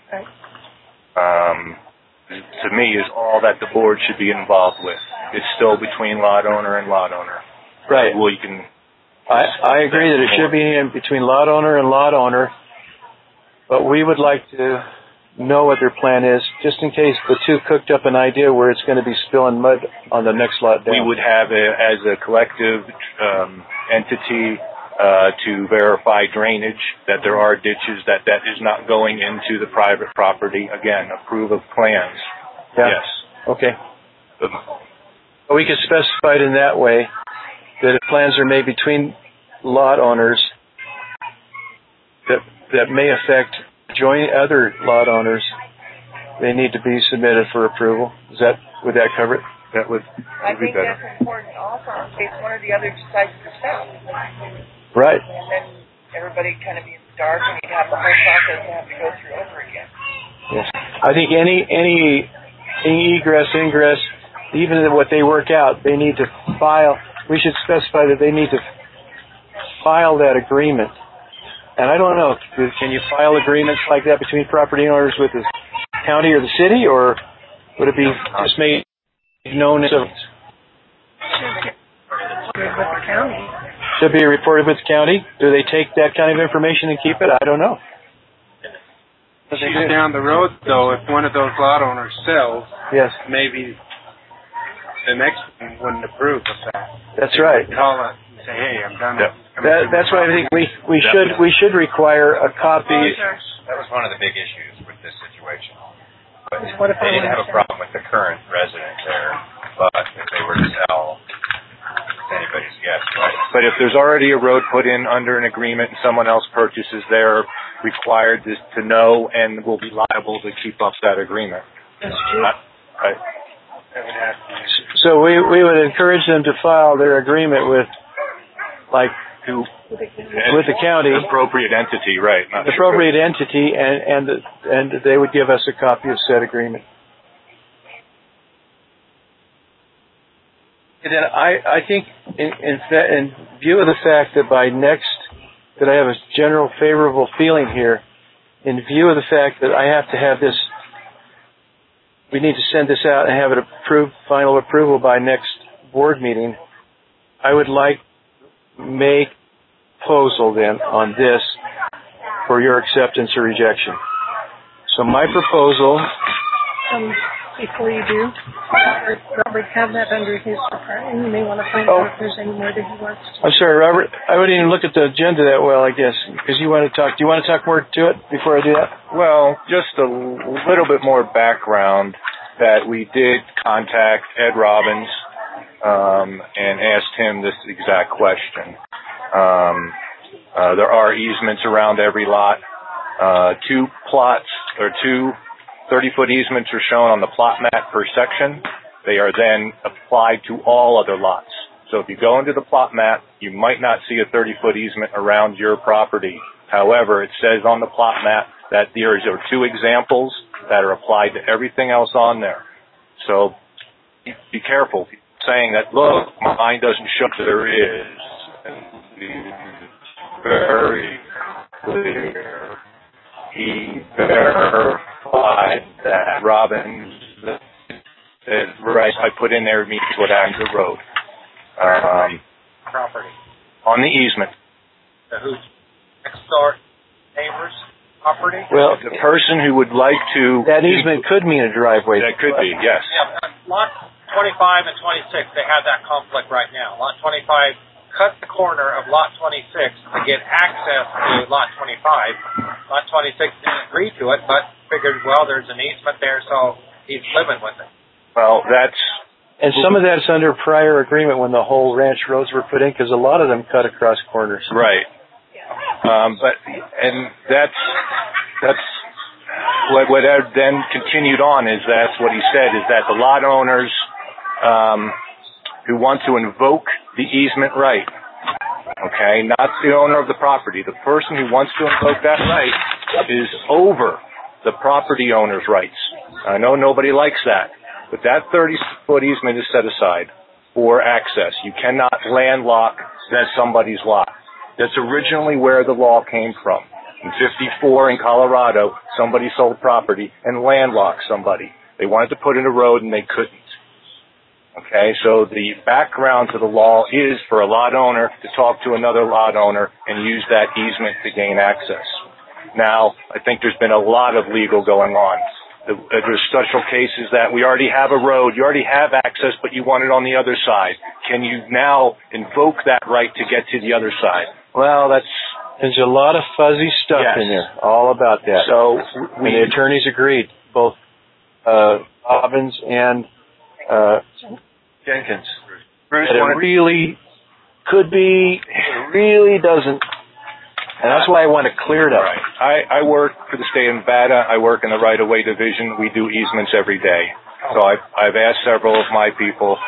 To me, is all that the board should be involved with. It's still between lot owner and lot owner. Right. Well, you can. I agree that it should be in between lot owner and lot owner, but we would like to know what their plan is, just in case the two cooked up an idea where it's going to be spilling mud on the next lot down. We would have, as a collective entity, to verify drainage, that there are ditches, that is not going into the private property. Again, approve of plans. Yeah. Yes. Okay. We could specify it in that way, that if plans are made between lot owners that may affect joint other lot owners, they need to be submitted for approval. Would that cover it? That would I be think better. that's important also in case one or the other decides to sell. Right. And then everybody kind of be in the dark and you'd have the whole process to have to go through over again. Yes. I think any egress, ingress, even what they work out, they need to file. We should specify that they need to file that agreement. And I don't know, can you file agreements like that between property owners with the county or the city, or would it be just made known as should be reported with the county? Do they take that kind of information and keep it? I don't know. Down the road, though, if one of those lot owners sells, yes, maybe the next one wouldn't approve of that. That's right. Call it and say, "Hey, I'm done." That's why I think we should require a copy. That was one of the big issues with this situation. But they didn't have a problem with the current resident there, but if they were to sell, it's anybody's guess, right? But if there's already a road put in under an agreement and someone else purchases, they're required to know and will be liable to keep up that agreement. That's true. Right. So we would encourage them to file their agreement with, with the county, the appropriate entity, right? The appropriate entity, and they would give us a copy of said agreement. And then I think in view of the fact that that I have a general favorable feeling here, in view of the fact that I have to have this, we need to send this out and have it approved, final approval by next board meeting, I would like to make a proposal then on this for your acceptance or rejection. So my proposal... Before you do, Robert have that under his department. You may want to find out if there's any more that he wants to. I'm sorry, Robert. I wouldn't even look at the agenda that well, I guess, because you want to talk. Do you want to talk more to it before I do that? Well, just a little bit more background that we did contact Ed Robbins and asked him this exact question. There are easements around every lot. Two 30-foot easements are shown on the plot map per section. They are then applied to all other lots. So if you go into the plot map, you might not see a 30-foot easement around your property. However, it says on the plot map that there are two examples that are applied to everything else on there. So be careful saying that, look, mine doesn't show that there is. very clear. He verified that Robbins, right, I put in there meets what happened to the road. Property. On the easement. Who's next door neighbors? Property? Well, the person who would like to... That easement could mean a driveway. That could be, yes. Yeah, lot 25 and 26, they have that conflict right now. Lot 25 cut the corner of lot 26 to get access to lot 25. Lot 26 didn't agree to it, but figured, well, there's an easement there, so he's living with it. Well, that's... And some of that's under prior agreement when the whole ranch roads were put in, because a lot of them cut across corners. Right. That's what then continued on is that's what he said is that the lot owners who want to invoke the easement right, okay, not the owner of the property, the person who wants to invoke that right is over the property owner's rights. I know nobody likes that, but that 30-foot easement is set aside for access. You cannot landlock somebody's lot. That's originally where the law came from. In 54 in Colorado, somebody sold property and landlocked somebody. They wanted to put in a road and they couldn't. Okay, so the background to the law is for a lot owner to talk to another lot owner and use that easement to gain access. Now, I think there's been a lot of legal going on. There's special cases that we already have a road, you already have access, but you want it on the other side. Can you now invoke that right to get to the other side? Well, there's a lot of fuzzy stuff in there, all about that. So the attorneys agreed, both Robbins and Jenkins. Bruce, that it really could be, it really doesn't. And that's why I want to clear it up. Right. I work for the state of Nevada. I work in the right-of-way division. We do easements every day. So I've asked several of my people.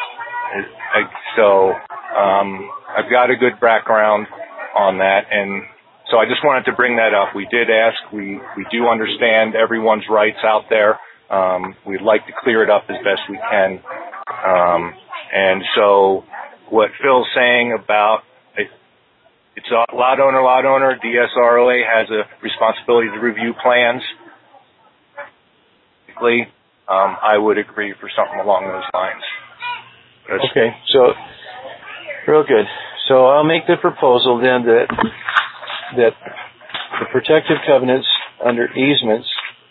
I've got a good background on that, and so I just wanted to bring that up. We did ask. We do understand everyone's rights out there. We'd like to clear it up as best we can. And so what Phil's saying about it's a lot owner, DSROA has a responsibility to review plans. I would agree for something along those lines. Okay, so real good. So I'll make the proposal then that the protective covenants under easements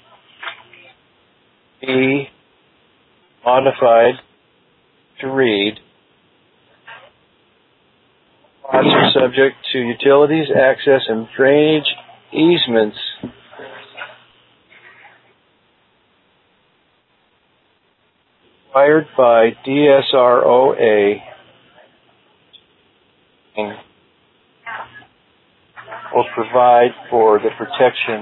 be modified to read: lots are subject to utilities, access, and drainage easements required by DSROA will provide for the protection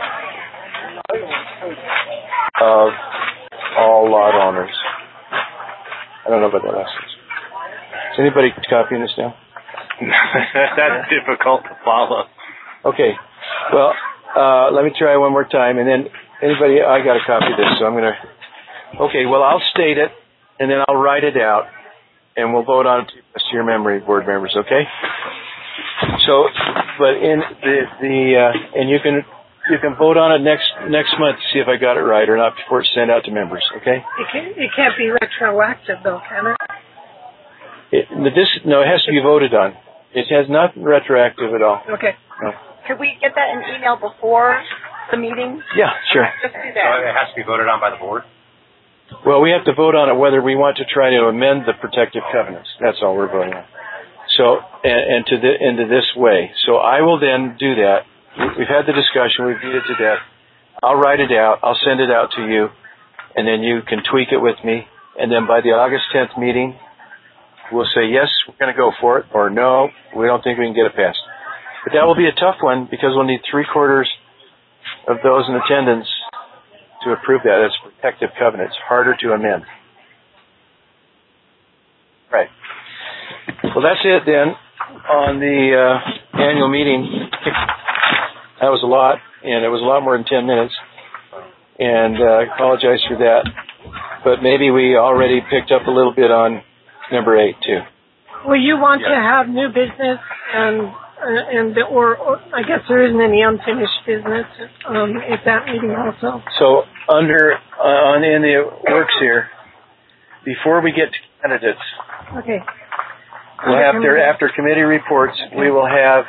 of all lot owners. I don't know about that last one. Is anybody copying this now? That's difficult to follow. Okay. Well, let me try one more time, and then anybody, I got to copy this, so I'm going to. Okay. Well, I'll state it, and then I'll write it out, and we'll vote on it to your memory, board members. Okay. So, but in and you can vote on it next month to see if I got it right or not before it's sent out to members. Okay. It can't be retroactive, though, can it? It has to be voted on. It has not retroactive at all. Okay. No. Could we get that in email before the meeting? Yeah, sure. Just do So that. it has to be voted on by the board? Well, we have to vote on it whether we want to try to amend the protective covenants. That's all we're voting on. So, into this way. So I will then do that. We've had the discussion. We've beat it to death. I'll write it out. I'll send it out to you, and then you can tweak it with me. And then by the August 10th meeting, we'll say, yes, we're going to go for it, or no, we don't think we can get it passed. But that will be a tough one because we'll need 3/4 of those in attendance to approve that as protective covenant. It's harder to amend. Right. Well, that's it then on the annual meeting. That was a lot, and it was a lot more than 10 minutes. And I apologize for that. But maybe we already picked up a little bit on number 8, too. Well, you want to have new business and or I guess there isn't any unfinished business at that meeting also. So in the works here, before we get to candidates, okay, we'll have after committee reports, we will have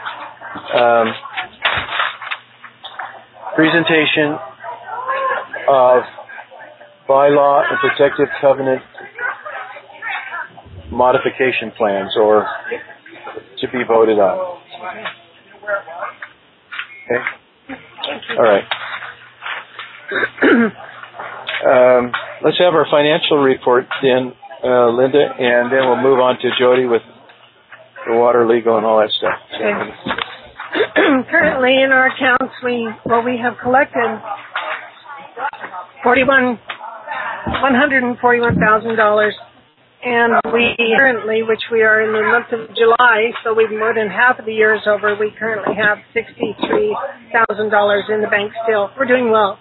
presentation of bylaw and protective covenant modification plans, or to be voted on. Okay. All right. Let's have our financial report then, Linda, and then we'll move on to Jody with the water legal and all that stuff. Okay. Currently in our accounts, we have collected $141,000, and we currently, which we are in the month of July, so we've more than half of the year is over. We currently have $63,000 in the bank still. We're doing well.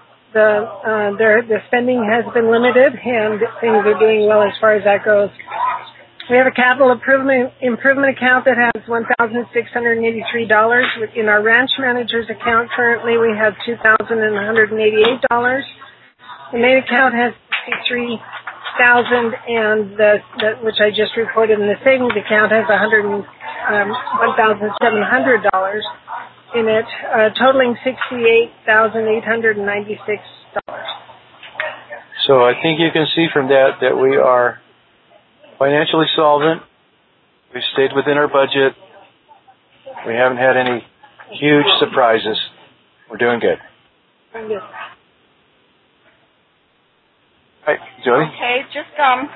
The spending has been limited, and things are doing well as far as that goes. We have a capital improvement account that has $1,683. In our ranch manager's account currently we have $2,188. The main account has $63,000, and which I just reported in the savings account has $1,700 in it, totaling $68,896. So I think you can see from that we are financially solvent. We've stayed within our budget. We haven't had any huge surprises. We're doing good. Very good. Hi, Jody. Okay, just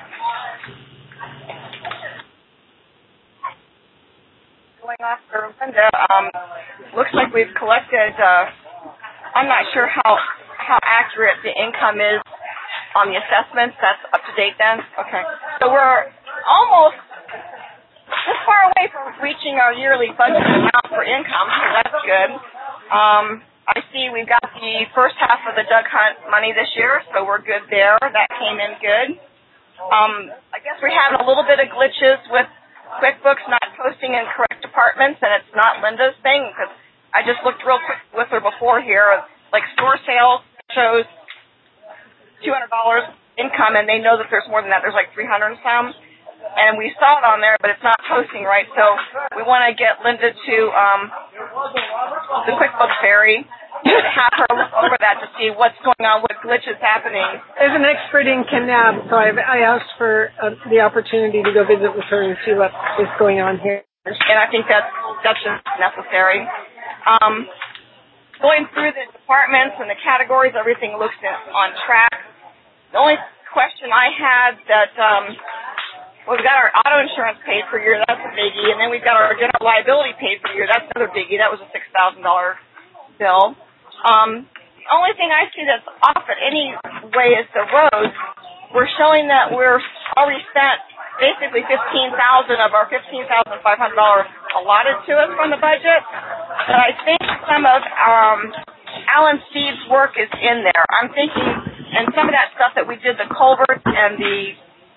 going off for Linda. Looks like we've collected. I'm not sure how accurate the income is on the assessments. That's up to date then? Okay. So we're almost this far away from reaching our yearly budget amount for income, so that's good. I see we've got the first half of the Duck Hunt money this year, so we're good there. That came in good. I guess we're having a little bit of glitches with QuickBooks not posting in correct departments, and it's not Linda's thing, because I just looked real quick with her before here. Like store sales shows $200 income, and they know that there's more than that. There's like 300 and some. And we saw it on there, but it's not posting right. So we want to get Linda to the QuickBooks Fairy and have her look over that to see what's going on, what glitch is happening. There's an expert in Kanab, so I asked for the opportunity to go visit with her and see what is going on here. And I think that's just necessary. Going through the departments and the categories, everything looks on track. The only question I had that, we've got our auto insurance paid per year. That's a biggie. And then we've got our general liability paid per year. That's another biggie. That was a $6,000 bill. The only thing I see that's off in any way is the roads. We're showing that we're already spent basically $15,000 of our $15,500 allotted to us from the budget. But I think some of Alan Steve's work is in there. I'm thinking, and some of that stuff that we did, the culverts and the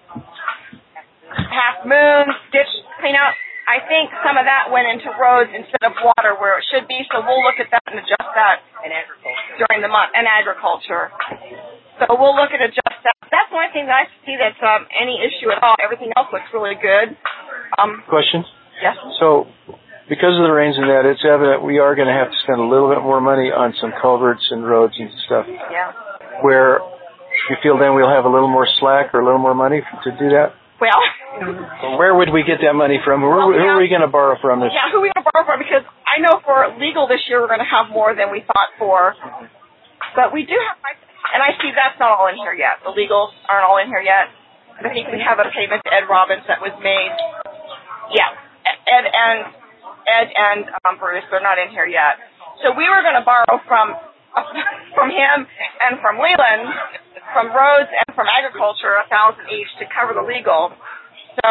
half moon ditch cleanout, I think some of that went into roads instead of water where it should be. So we'll look at that and adjust that during the month. And agriculture. So we'll look at adjust that. That's the only thing that I see that's any issue at all. Everything else looks really good. Question? Yes. So because of the rains and that, it's evident we are going to have to spend a little bit more money on some culverts and roads and stuff. Yeah. Where you feel then we'll have a little more slack or a little more money to do that? Well, where would we get that money from? Who are we going to borrow from? Yeah, who are we going to borrow from? Because I know for legal this year we're going to have more than we thought for. But we do have, and I see that's not all in here yet. The legals aren't all in here yet. I think we have a payment to Ed Robbins that was made. Yeah, Ed and Bruce, they're not in here yet. So we were going to borrow from him and from Leland, from roads and from agriculture, $1,000 each to cover the legal. So,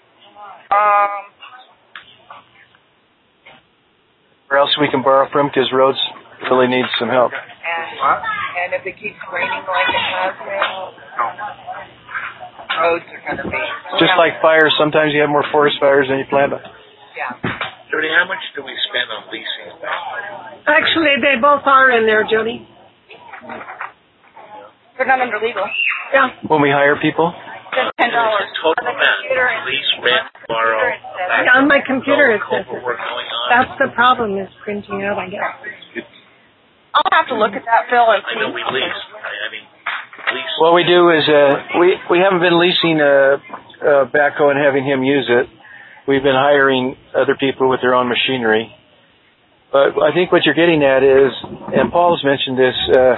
where else we can borrow from? Because roads really need some help. And if it keeps raining like it has been, roads are going to be. Just like fires, sometimes you have more forest fires than you plan. Yeah. Jody, how much do we spend on leasing backhoes? Actually, they both are in there, Jody. They're not under legal. Yeah. When we hire people? Just $10. Total amount. Lease, rent, borrow. On my computer it says Work going on. that's the problem is printing out, I guess. I'll have to look at that, Phil, and I know we lease. I mean, lease. What we do is we haven't been leasing a backhoe and having him use it. We've been hiring other people with their own machinery. But I think what you're getting at is, and Paul's mentioned this,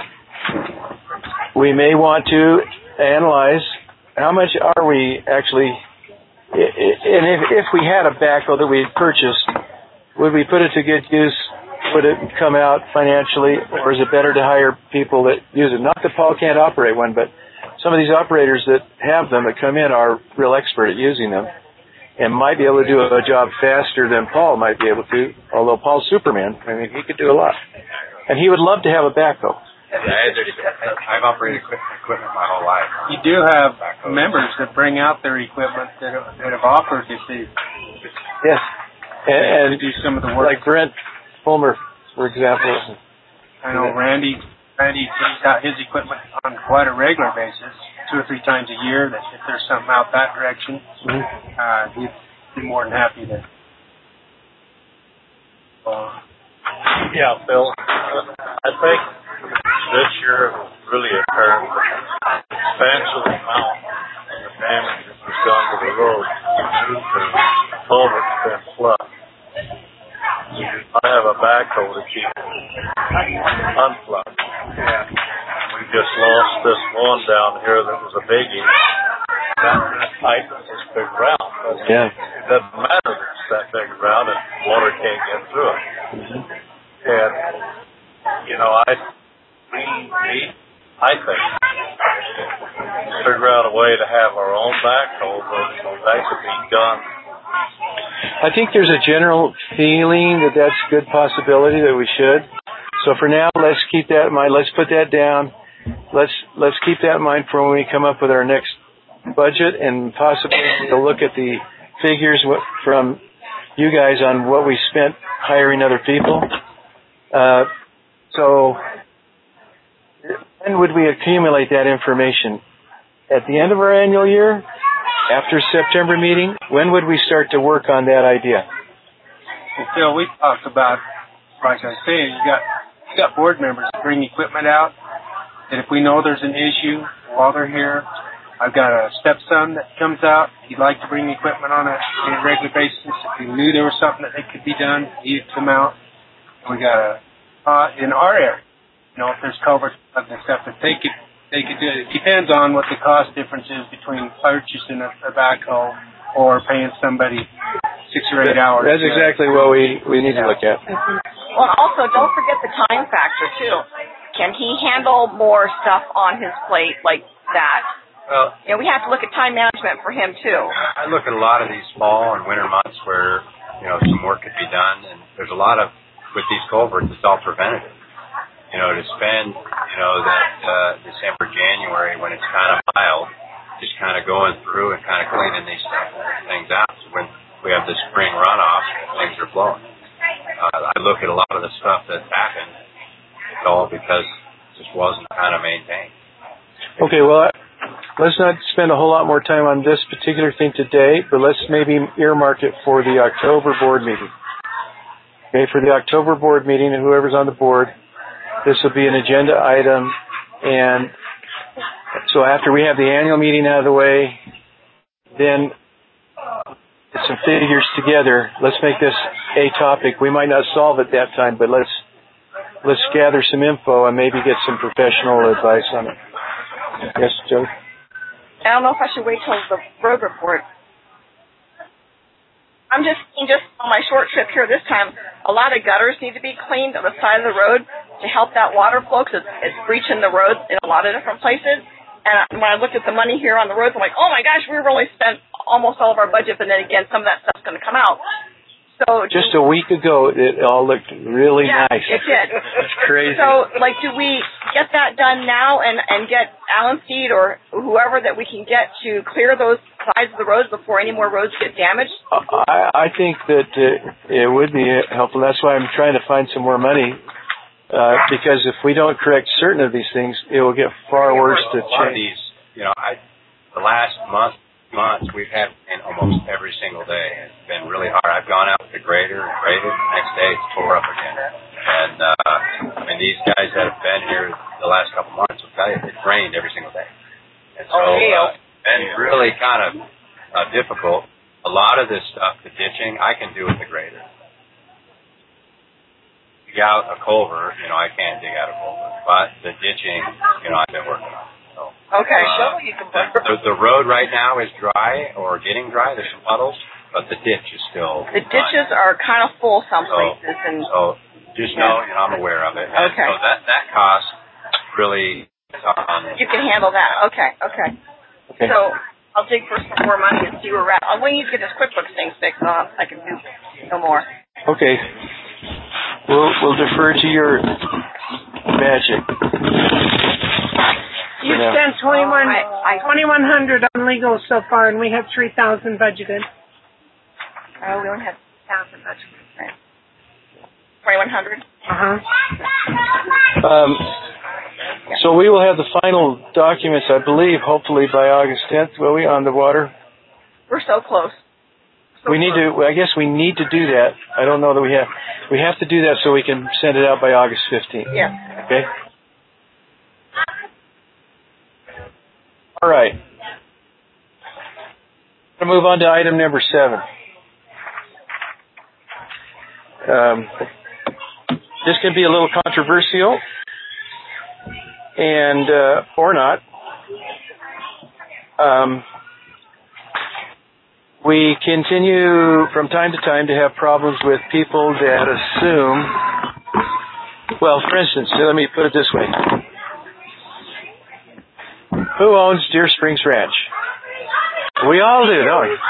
we may want to analyze how much are we actually, and if we had a backhoe that we purchased, would we put it to good use? Would it come out financially, or is it better to hire people that use it? Not that Paul can't operate one, but some of these operators that have them that come in are real expert at using them and might be able to do a job faster than Paul might be able to, although Paul's Superman. I mean, he could do a lot. And he would love to have a backhoe. I've operated equipment my whole life. You do have members that bring out their equipment that have offered if they Yes. And do some of the work. Like Brent Fulmer, for example. I know Randy takes out his equipment on quite a regular basis, 2 or 3 times a year, that if there's something out that direction, he'd be more than happy to. Yeah, Phil. I think this year really occurred substantial amount of the damage that was done to the road due to culverts being plugged. I have a backhoe to keep unplugged. Yeah. We just lost this one down here that was a biggie. That pipe is this big round. Yeah. It doesn't matter that it's that big round and water can't get through it. And, you know, I think figure out a way to have our own backhoe, so that could be done. I think there's a general feeling that that's a good possibility that we should. So for now, let's keep that in mind. Let's put that down. Let's keep that in mind for when we come up with our next budget, and possibly we'll look at the figures from you guys on what we spent hiring other people. So when would we accumulate that information? At the end of our annual year? After September meeting? When would we start to work on that idea? Well, Phil, we talked about, like I say, you got board members that bring equipment out, and if we know there's an issue while they're here, I've got a stepson that comes out. He'd like to bring equipment on a regular basis. If he knew there was something that could be done, he'd come out. We got in our area, you know, if there's culverts and stuff that they could do it. It depends on what the cost difference is between purchasing a backhoe or paying somebody 6 or 8 hours. That's exactly what we need to look at. Well, also, don't forget the time factor, too. Can he handle more stuff on his plate like that? Well, you know, we have to look at time management for him, too. I look at a lot of these fall and winter months where, you know, some work could be done, and there's a lot of, with these culverts, it's all preventative. You know, to spend, you know, that December, January when it's kind of mild, just kind of going through and kind of cleaning these things out. So when we have the spring runoff, things are flowing. I look at a lot of the stuff that's happened, it's all because it just wasn't kind of maintained. Okay, well, let's not spend a whole lot more time on this particular thing today, but let's maybe earmark it for the October board meeting. Okay, for the October board meeting, and whoever's on the board, this will be an agenda item, and so after we have the annual meeting out of the way, then get some figures together. Let's make this a topic. We might not solve it that time, but let's gather some info and maybe get some professional advice on it. Yes, Joe? I don't know if I should wait till the road report. I'm just on my short trip here this time, a lot of gutters need to be cleaned on the side of the road to help that water flow, because it's breaching the roads in a lot of different places. And when I looked at the money here on the roads, I'm like, oh my gosh, we really spent almost all of our budget, but then again, some of that stuff's going to come out. So just a week ago, it all looked really nice. It did. It's crazy. So, like, do we get that done now and get Allen Seed or whoever that we can get to clear those sides of the roads before any more roads get damaged? I think that it would be helpful. That's why I'm trying to find some more money, because if we don't correct certain of these things, it will get far worse to change. A lot of these, the last months we've had rain almost every single day. It's been really hard. I've gone out with the grader and graded. The next day it's tore up again. And these guys that have been here the last couple months will tell you it's rained every single day. And so it's been really kind of difficult. A lot of this stuff, the ditching, I can do with the grader. Dig out a culvert, I can't dig out a culvert. But the ditching, I've been working on. So, okay. The road right now is dry or getting dry. There's some puddles, but the ditch is still. The ditches are kind of full some places, so just know, I'm aware of it. And okay. So that cost really. You can handle that. Okay. So I'll dig for some more money and see where we're at. We need to get this QuickBooks thing fixed. I can do no more. Okay. We'll defer to your magic. You spent $2,100 on legal so far, and we have $3,000 budgeted. Oh, we only have $1,000 budgeted. Right. 2,100. So we will have the final documents, I believe, hopefully by August 10th. Will we on the water? We're so close. I guess we need to do that. I don't know that we have to do that so we can send it out by August 15th. Yeah. Okay. All right. I'm going to move on to item number 7. This can be a little controversial, and or not. We continue from time to time to have problems with people that assume. Well, for instance, let me put it this way. Who owns Deer Springs Ranch? We all do, don't we?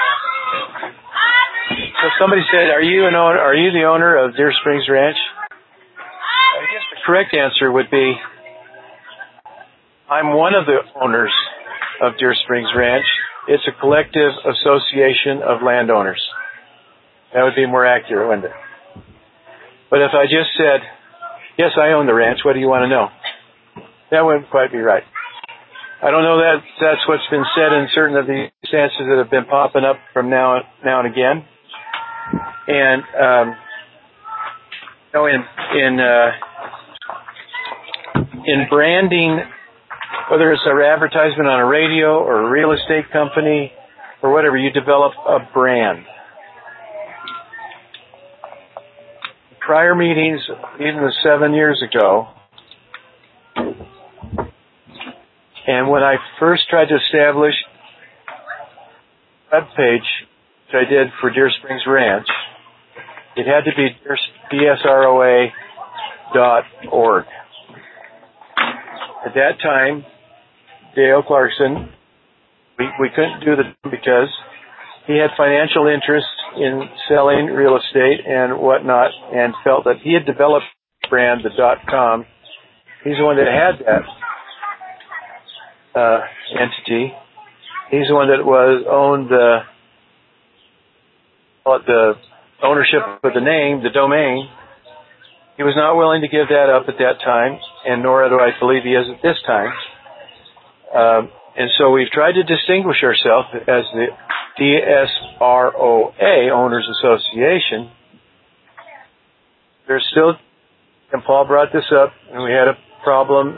So somebody said, "Are you the owner of Deer Springs Ranch?" I guess the correct answer would be, I'm one of the owners of Deer Springs Ranch. It's a collective association of landowners. That would be more accurate, wouldn't it? But if I just said, yes, I own the ranch, what do you want to know? That wouldn't quite be right. I don't know that that's what's been said in certain of the instances that have been popping up from now and again. And in branding, whether it's an advertisement on a radio or a real estate company or whatever, you develop a brand. Prior meetings, even 7 years ago, and when I first tried to establish a web page, which I did for Deer Springs Ranch, it had to be dsroa.org. At that time, Dale Clarkson, we couldn't do that because he had financial interest in selling real estate and whatnot, and felt that he had developed the brand, the .com. He's the one that had that entity. He's the one that owned the ownership of the name, the domain. He was not willing to give that up at that time, and nor do I believe he is at this time. And so we've tried to distinguish ourselves as the DSROA Owners Association. There's still, and Paul brought this up, and we had a problem.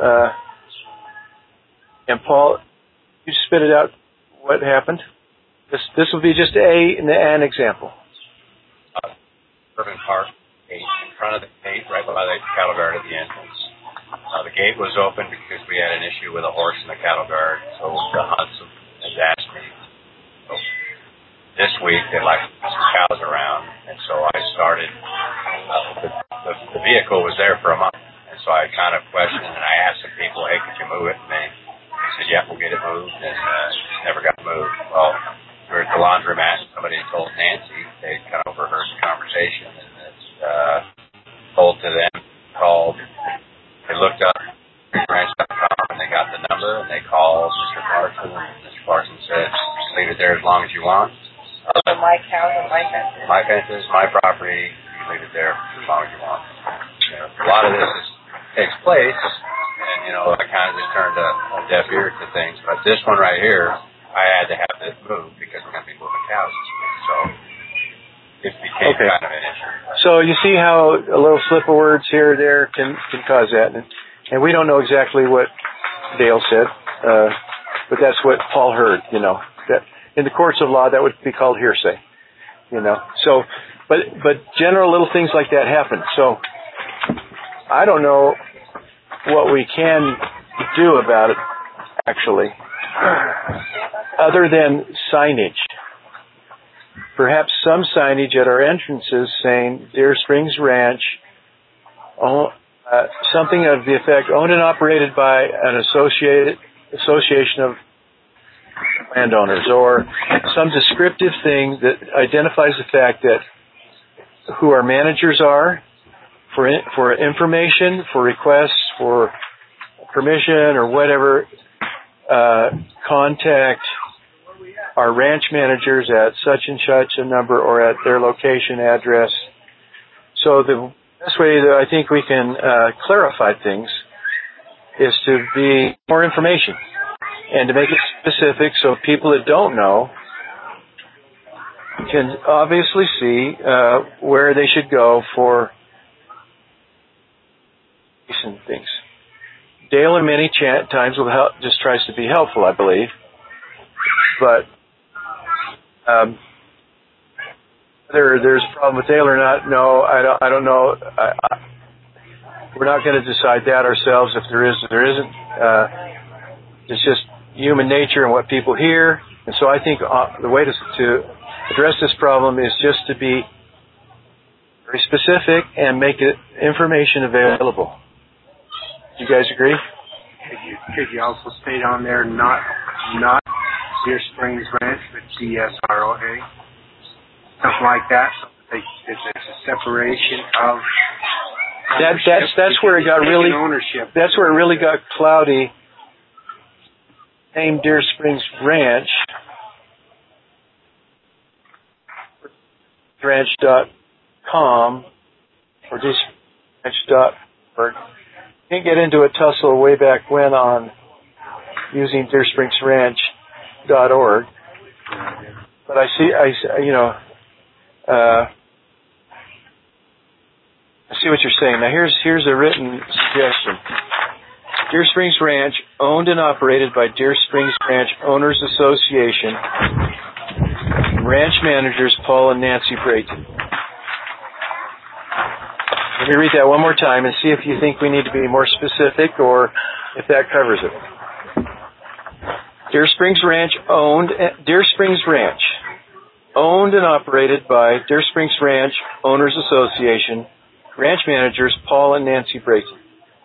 And Paul, you spit it out. What happened? This will be just an example. Urban Park gate in front of the gate, right by the cattle guard at the entrance. The gate was open because we had an issue with a horse in the cattle guard, so the hunts had asked me. So this week they like some cows around, and so I started. The vehicle was there for a month, and so I kind of questioned, and I asked some people, "Hey, could you move it?" And they said, "Yeah, we'll get it moved," and it never got moved. Well, we were at the laundromat, and somebody had told Nancy, they kind of overheard the conversation, and it's told to them, called. They looked up, Mr. Parsons said, leave it there as long as you want. So my cows and my fences. My fences, my property, you leave it there as long as you want. You know, a lot of this takes place, and, you know, I kind of just turned a deaf ear to things. But this one right here, I had to have this moved because we're going to be moving cows. So it became kind of an issue. So you see how a little slip of words here or there can cause that. And we don't know exactly what Dale said, but that's what Paul heard, you know. That in the courts of law, that would be called hearsay, you know. So, but general little things like that happen. So I don't know what we can do about it, actually, other than signage. Perhaps some signage at our entrances saying Deer Springs Ranch, something of the effect, owned and operated by an association of landowners, or some descriptive thing that identifies the fact that who our managers are for information, for requests, for permission, or whatever. Contact our ranch managers at such and such a number or at their location address. So the best way that I think we can clarify things is to be more information and to make it specific so people that don't know can obviously see where they should go for decent things. Dale, in many times, will help, just tries to be helpful, I believe. But whether there's a problem with Dale or not, no, I don't know. We're not going to decide that ourselves. If there is, if there isn't. It's just human nature and what people hear. And so I think the way to address this problem is just to be very specific and make it information available. Do you guys agree? Could you also state on there not Deer Springs Ranch, but DSROA? Something like that. So there's a separation of that's where it got really ownership. That's where it really got cloudy. Named Deer Springs Ranch, ranch.com or deersprings.org. Can't get into a tussle way back when on using deerspringsranch.org. But I see what you're saying. Now here's a written suggestion. Deer Springs Ranch, owned and operated by Deer Springs Ranch Owners Association. Ranch managers Paul and Nancy Brayton. Let me read that one more time and see if you think we need to be more specific or if that covers it. Deer Springs Ranch, owned and operated by Deer Springs Ranch Owners Association. Ranch managers Paul and Nancy Brayton.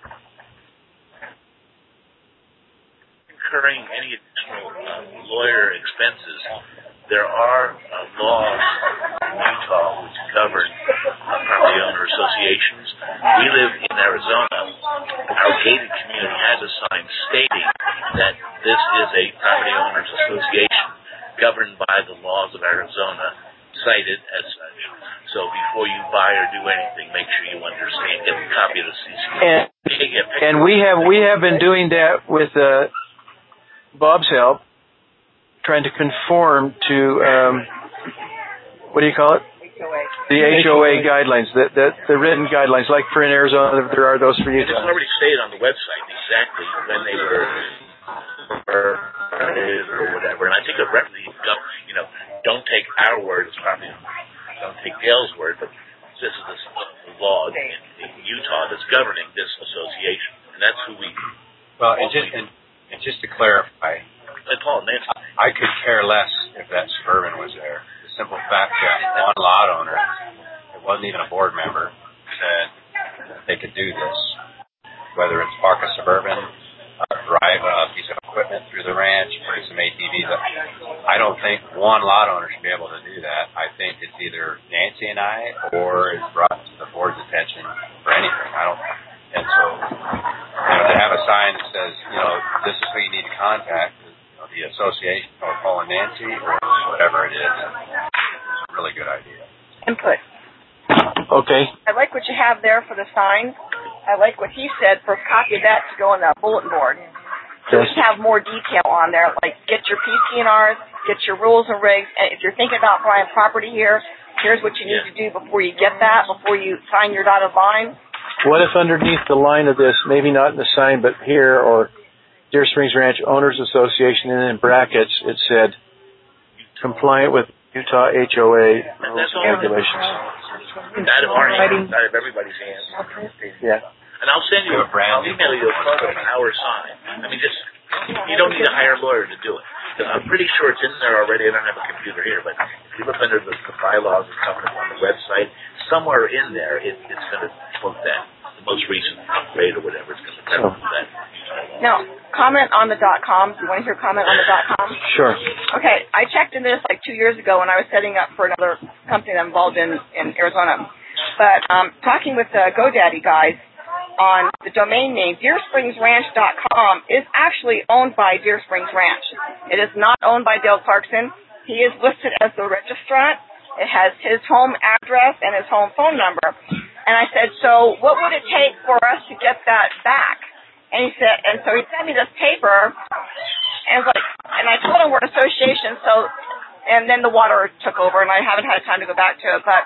Incurring any additional lawyer expenses, there are laws in Utah which govern property owner associations. We live in Arizona. Our gated community has a sign stating that this is a property owners association governed by the laws of Arizona, cited as such. So before you buy or do anything, make sure you understand. Get a copy of the CCA. And we have been doing that with Bob's help, trying to conform to what do you call it? The HOA guidelines, the written guidelines, like for in Arizona, there are those for Utah. It's already stated on the website exactly when they were or whatever. And I think the record, don't take our word as probably, don't take Dale's word, but this is the law in Utah that's governing this association, and that's who we. Well, and just to clarify, Paul, Nancy, I could care less if that Suburban was there. The simple fact that one lot owner, it wasn't even a board member, said they could do this, whether it's park a Suburban, drive a piece of equipment through the ranch, bring some ATVs up. I don't think one lot owner should be able to do that. I think it's either Nancy and I or it's brought to the board's attention for anything. And so, to have a sign that says, this is who you need to contact, the association or calling Nancy or whatever it is. It's a really good idea. Input. Okay. I like what you have there for the signs. I like what he said for a copy of that to go on the bulletin board. So we should have more detail on there, like get your PCNRs, get your rules and regs, and if you're thinking about buying property here, here's what you need to do before you get that, before you sign your dotted line. What if underneath the line of this, maybe not in the sign, but here, or Deer Springs Ranch Owners Association, and in brackets, it said, compliant with Utah HOA rules and regulations. Out of our hands, out of everybody's hands. Yeah. And I'll send you I'll email you a photo of our sign. I mean, just, you don't need to hire a lawyer to do it. Because I'm pretty sure it's in there already. I don't have a computer here, but if you look under the bylaws and stuff on the website, somewhere in there, it's going to quote that. The most recent upgrade or whatever, it's going to reference that. Now, comment on the .com. Do you want to hear comment on the .com? Sure. Okay, I checked into this like 2 years ago when I was setting up for another company that I'm involved in Arizona. But talking with the GoDaddy guys on the domain name, DeerSpringsRanch.com is actually owned by Deer Springs Ranch. It is not owned by Dale Clarkson. He is listed as the registrant. It has his home address and his home phone number. And I said, so what would it take for us to get that back? And he said, and so he sent me this paper, and I told him we're an association, so, and then the water took over, and I haven't had time to go back to it, but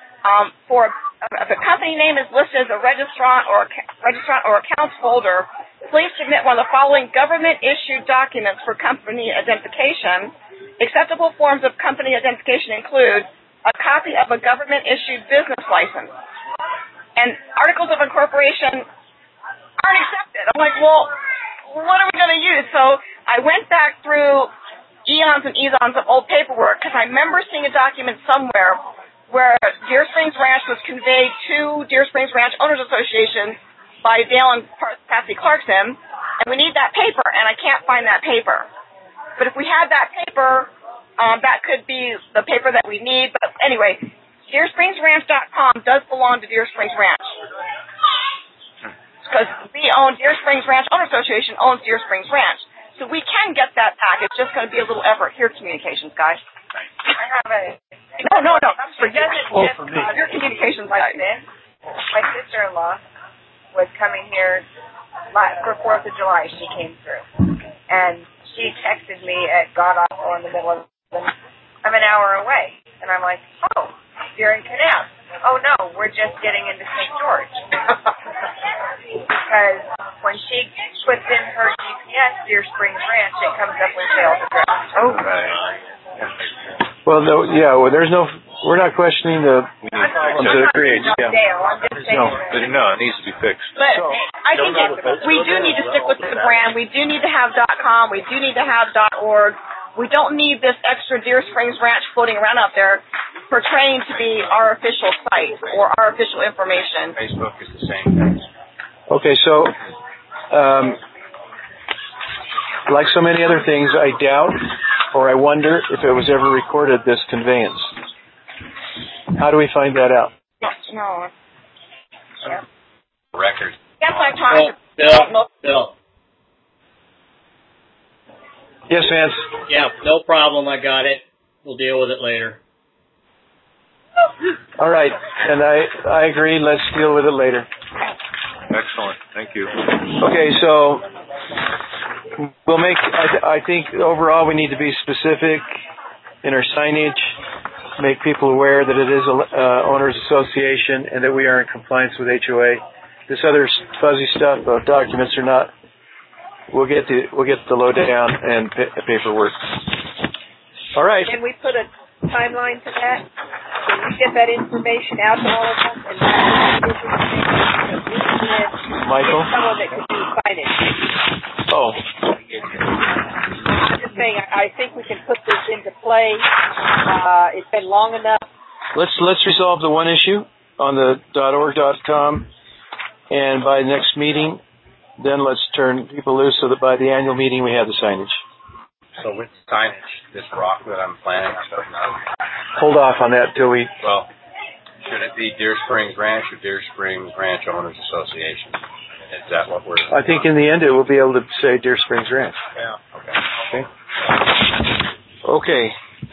if a company name is listed as a registrant or accounts holder, please submit one of the following government-issued documents for company identification. Acceptable forms of company identification include a copy of a government-issued business license. And articles of incorporation aren't accepted. I'm like, well, what are we going to use? So I went back through eons and eons of old paperwork because I remember seeing a document somewhere where Deer Springs Ranch was conveyed to Deer Springs Ranch Owners Association by Dale and Patsy Clarkson, and we need that paper, and I can't find that paper. But if we had that paper, that could be the paper that we need. But anyway, DeerSpringsRanch.com does belong to Deer Springs Ranch. Because we own Deer Springs Ranch Owner Association owns Deer Springs Ranch. So we can get that back. It's just going to be a little effort. Here, communications, guys. I have a... No. Forget it. Your communications, guys. My sister-in-law was coming here for 4th of July. She came through. And she texted me at god-awful in the middle of I'm an hour away. And I'm like, oh, you're in Canal. Oh, no, we're just getting into St. George. Because when she puts in her GPS, Deer Springs Ranch, it comes up with sales address. Oh, right. Well, no, yeah, well, we're not questioning the problems that it creates. Yeah. I'm just saying. No, it needs to be fixed. But I think we do need to stick with the brand. We do need to have .com. We do need to have .org. We don't need this extra Deer Springs Ranch floating around out there portraying to be our official site or our official information. Facebook is the same thing. Okay, so like so many other things, I doubt or I wonder if it was ever recorded, this conveyance. How do we find that out? No. Records. Yes, I'm talking. Bill. Yes, Vance. Yeah, no problem. I got it. We'll deal with it later. All right, and I agree. Let's deal with it later. Excellent. Thank you. Okay, so we'll make. I think overall we need to be specific in our signage, make people aware that it is a owners association and that we are in compliance with HOA. This other fuzzy stuff of documents or not, we'll get the lowdown and paperwork. All right. Can we put a timeline to that? Can we get that information out to all of us? And Michael? Someone that can do signage. Oh. I'm just saying, I think we can put this into play. It's been long enough. Let's resolve the one issue on the .org.com, and by the next meeting, then let's turn people loose so that by the annual meeting we have the signage. So with signage, this rock that I'm planning, hold off on that till we... Well, should it be Deer Springs Ranch or Deer Springs Ranch Owners Association? Is that what we're... I think in the end it will be able to say Deer Springs Ranch. Yeah. Okay. Okay. Okay.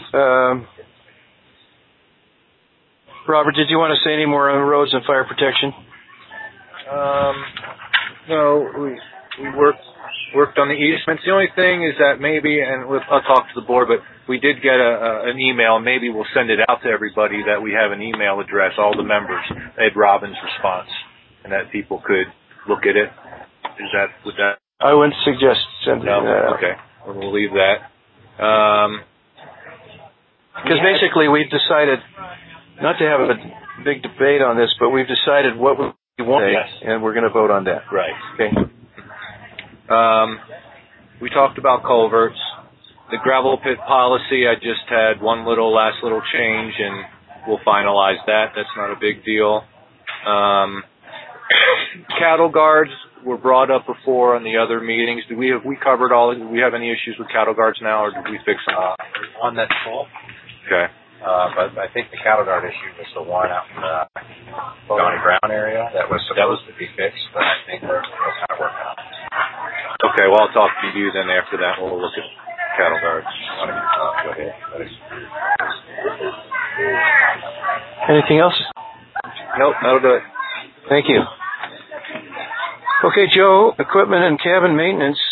Robert, did you want to say any more on roads and fire protection? No, we worked on the easements. The only thing is that maybe, and I'll talk to the board, but we did get an email. Maybe we'll send it out to everybody that we have an email address, all the members, Ed Robbins' response, and that people could look at it. Would that? I wouldn't suggest sending no? that out. Okay, well, we'll leave that. Because basically we've decided not to have a big debate on this, but we've decided what we want, and we're going to vote on that. Right. Okay. We talked about culverts. The gravel pit policy, I just had one last little change, and we'll finalize that. That's not a big deal. Cattle guards were brought up before on the other meetings. Do we covered all? Do we have any issues with cattle guards now, or did we fix them? One that's full. Okay. But I think the cattle guard issue was the one out in the Johnny Brown area that was supposed to be fixed, but I think we're kind of working on it. Okay, well, I'll talk to you then after that. We'll look at cattle guards. Go ahead. Anything else? Nope, that'll do it. Thank you. Okay, Joe, equipment and cabin maintenance.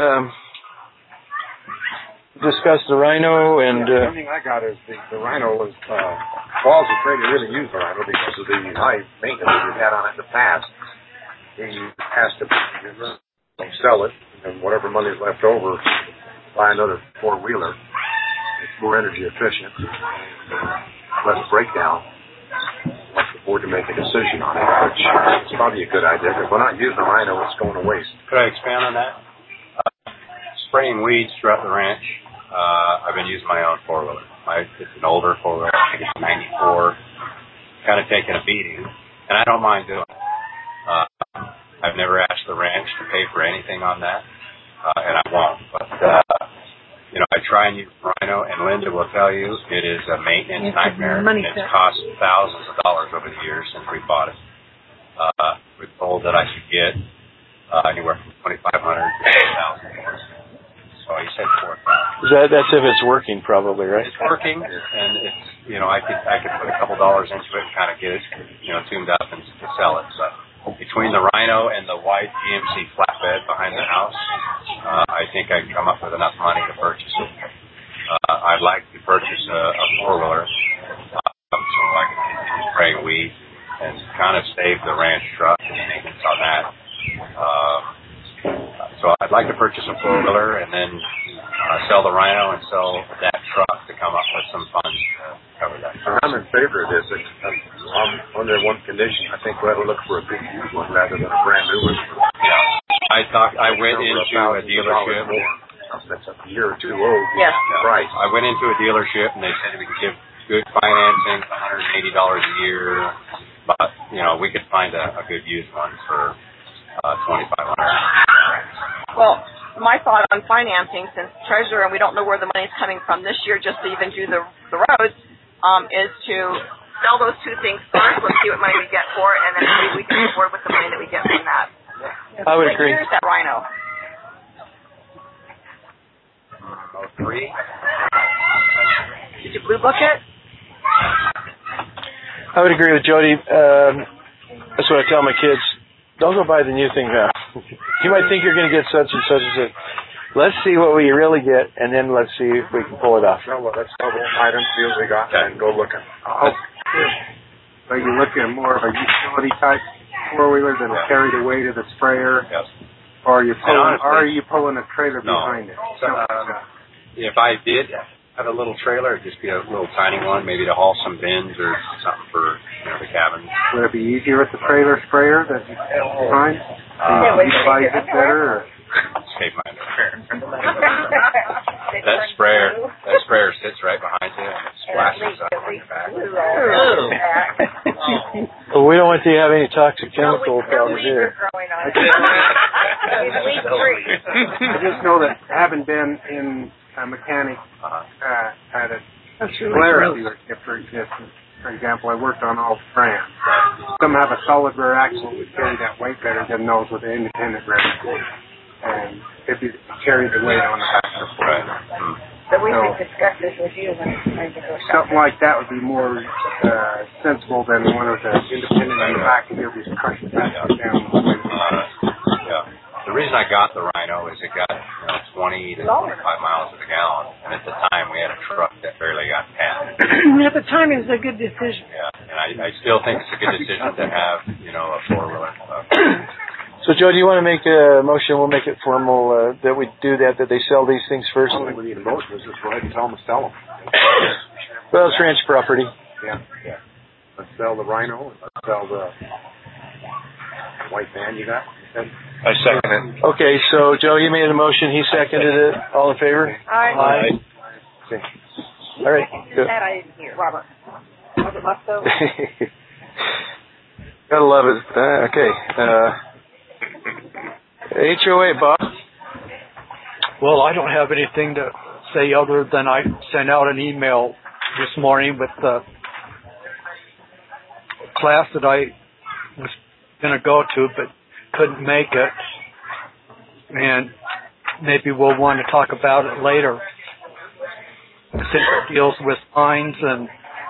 Discussed the Rhino and... the only thing I got is the Rhino was... Walls afraid to really use the Rhino because of the high maintenance we've had on it in the past. He has to sell it, and whatever money's left over, buy another four-wheeler. It's more energy efficient, less breakdown. I'd like the board to make a decision on it, which is probably a good idea. If we're not using the Rhino, it's going to waste. Could I expand on that? Spraying weeds throughout the ranch. I've been using my own four-wheeler. It's an older four-wheeler. I think it's 94. Kind of taking a beating, and I don't mind doing it. I've never asked the ranch to pay for anything on that, and I won't. But, I try and use Rhino, and Linda will tell you it is a maintenance nightmare, and it's cost thousands of dollars over the years since we bought it. We're told that I should get anywhere from $2,500 to $8,000. So he said $4,000. That's if it's working, probably, right? It's working, and it's I could put a couple dollars into it and kind of get it tuned up and to sell it. So between the Rhino and the white GMC flatbed behind the house, I think I can come up with enough money to purchase it. I'd like to purchase a four-wheeler so I can continue spraying weeds and kind of save the ranch truck and the maintenance on that. So I'd like to purchase a four-wheeler and then sell the Rhino and sell that truck to come up with some funds to cover that. I'm in favor of this. Under one condition, I think we ought to look for a big used one rather than a brand new one. Yeah. I went into a dealership. That's a year or two old. Yes. Price. I went into a dealership and they said we could give good financing, $180 a year, but we could find a good used one for $2,500. Well, my thought on financing, since treasurer and we don't know where the money's coming from this year, just to even do the roads, is to sell those two things first. Let's see what money we get for it, and then maybe we can afford with the money that we get from that. I would agree. Here's that Rhino. 03. Did you blue book it? I would agree with Jody. That's what I tell my kids. Don't go buy the new thing now. You might think you're going to get such and such and such. Let's see what we really get, and then let's see if we can pull it off. Let's double items, see what we got, and go looking. So you're looking at more of a utility type four-wheeler that'll carry the weight of the sprayer, or are you pulling a trailer behind it? If I did have a little trailer, it'd just be a little tiny one, maybe to haul some bins or something for the cabin. Would it be easier with the trailer sprayer that you behind? Utilize it better? Save my underwear. That sprayer sits right behind you and it splashes up on your back. Well, we don't want you to have any toxic chemical problems either. I just know that having been in a mechanic at a Polaris dealership, for example, I worked on all brands. Some have a solid rear axle that carry that weight better than those with an independent rear axle. And if you carry the weight on the back of the foot. But we could discuss this with you when it's time to go shopping. Something like that would be more sensible than one of the independent back and you'll just crush it back down. Yeah. The reason I got the Rhino is it got 20 to 25 miles to the gallon, and at the time we had a truck that barely got 10. At the time, it was a good decision. Yeah, and I still think it's a good decision to have a four-wheeler. So, Joe, do you want to make a motion? We'll make it formal that we do that they sell these things first. I don't think we need a motion. Let's just go ahead and tell them to sell them. Well, it's ranch property. Yeah. Let's sell the Rhino. Let's sell the white van you got. I second it. Okay, so Joe, you made a motion. He seconded it. All in favor? Aye. Okay. All right. Good. That I didn't hear. Robert Musto. Gotta love it. Okay. HOA, Bob. Well, I don't have anything to say other than I sent out an email this morning with the class that I was going to go to but couldn't make it. And maybe we'll want to talk about it later. Since it deals with fines and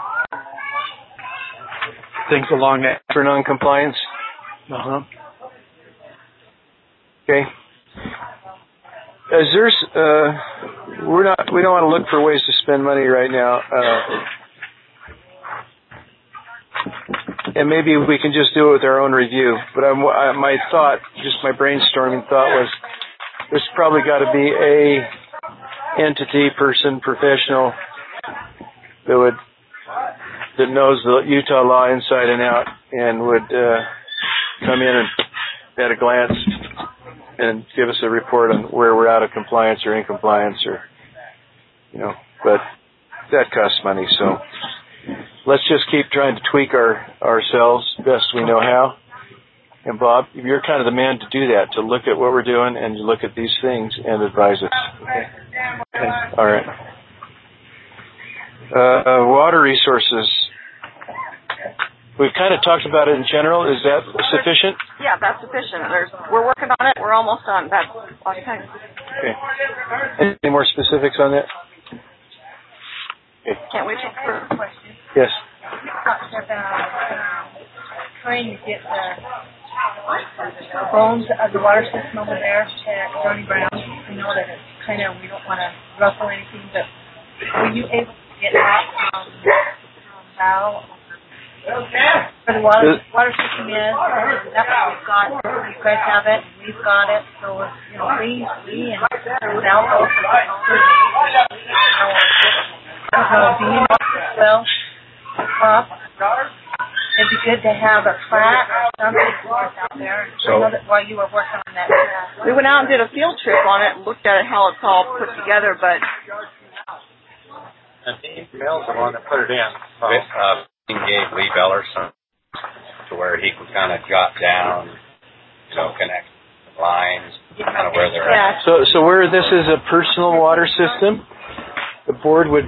things along that. For non-compliance? Uh-huh. Okay. We don't want to look for ways to spend money right now. And maybe we can just do it with our own review. But my thought, just my brainstorming thought was, there's probably got to be a entity, person, professional that knows the Utah law inside and out and would come in and at a glance and give us a report on where we're out of compliance or in compliance but that costs money. So let's just keep trying to tweak ourselves best we know how. And Bob, you're kind of the man to do that, to look at what we're doing and look at these things and advise us. Okay. All right. Water resources. We've kind of talked about it in general. Is that sufficient? Yeah, that's sufficient. We're working on it. We're almost done. That's okay. Okay. Any more specifics on that? Okay. Can't wait for a question. Yes. You talked about trying to get the bones of the water system over there at Johnny Brown. I know that it's kind of, we don't want to ruffle anything, but were you able to get that Val? For the water system is, that's what we've got. You guys have it, we've got it. So, please, we and Val both well, Bob, it'd be good to have a plat or something for us out there. So, I know that while you were working on that. We went out and did a field trip on it and looked at how it's all put together, but. And Dean Mills the one that put it in. Dean gave Lee Beller some to where he could kind of jot down, connect lines, kind of where they're at. So where this is a personal water system, the board would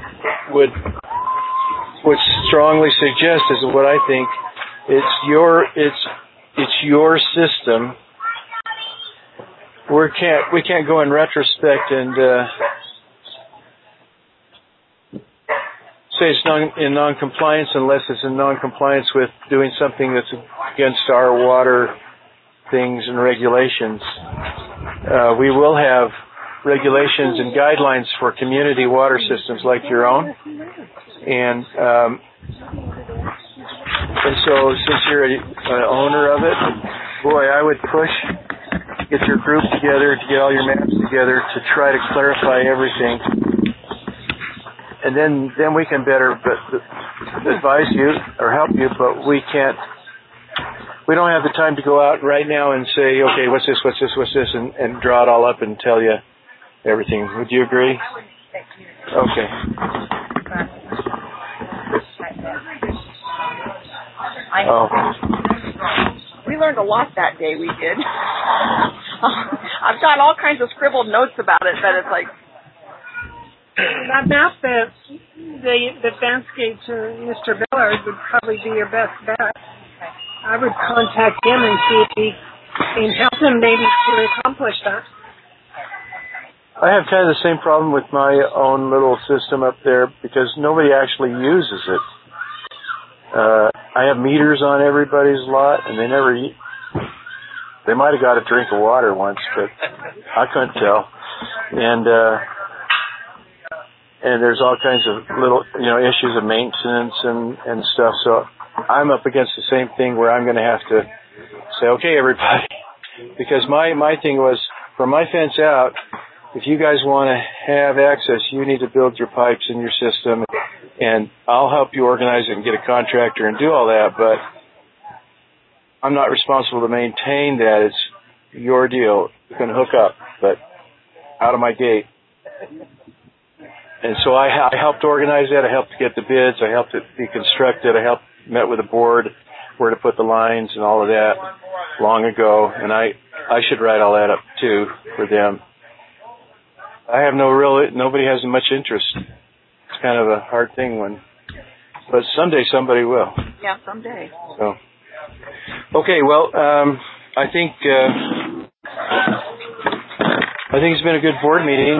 strongly suggest is what I think. It's your system. We can't go in retrospect and say it's in non-compliance unless it's in non-compliance with doing something that's against our water things and regulations. We will have regulations and guidelines for community water systems like your own. And so since you're an owner of it, boy, I would push, get your group together, to get all your maps together to try to clarify everything. And then we can better advise you or help you, but we don't have the time to go out right now and say, okay, what's this, and draw it all up and tell you everything. Would you agree? Okay. We learned a lot that day, we did. I've got all kinds of scribbled notes about it that it's like, that map that Vance gave to Mr. Billard would probably be your best bet. I would contact him and see if he can help him maybe to accomplish that. I have kind of the same problem with my own little system up there because nobody actually uses it. I have meters on everybody's lot, and they never eat. They might have got a drink of water once, but I couldn't tell. And there's all kinds of little, issues of maintenance and stuff. So I'm up against the same thing where I'm going to have to say, okay, everybody, because my thing was, from my fence out, if you guys want to have access, you need to build your pipes in your system, and I'll help you organize it and get a contractor and do all that, but I'm not responsible to maintain that. It's your deal. You can hook up, but out of my gate. And so I helped organize that. I helped to get the bids. I helped it be constructed. I met with the board where to put the lines and all of that long ago, and I should write all that up too for them. I have nobody has much interest. It's kind of a hard thing but someday somebody will. Yeah, someday. So, okay, well, I think it's been a good board meeting.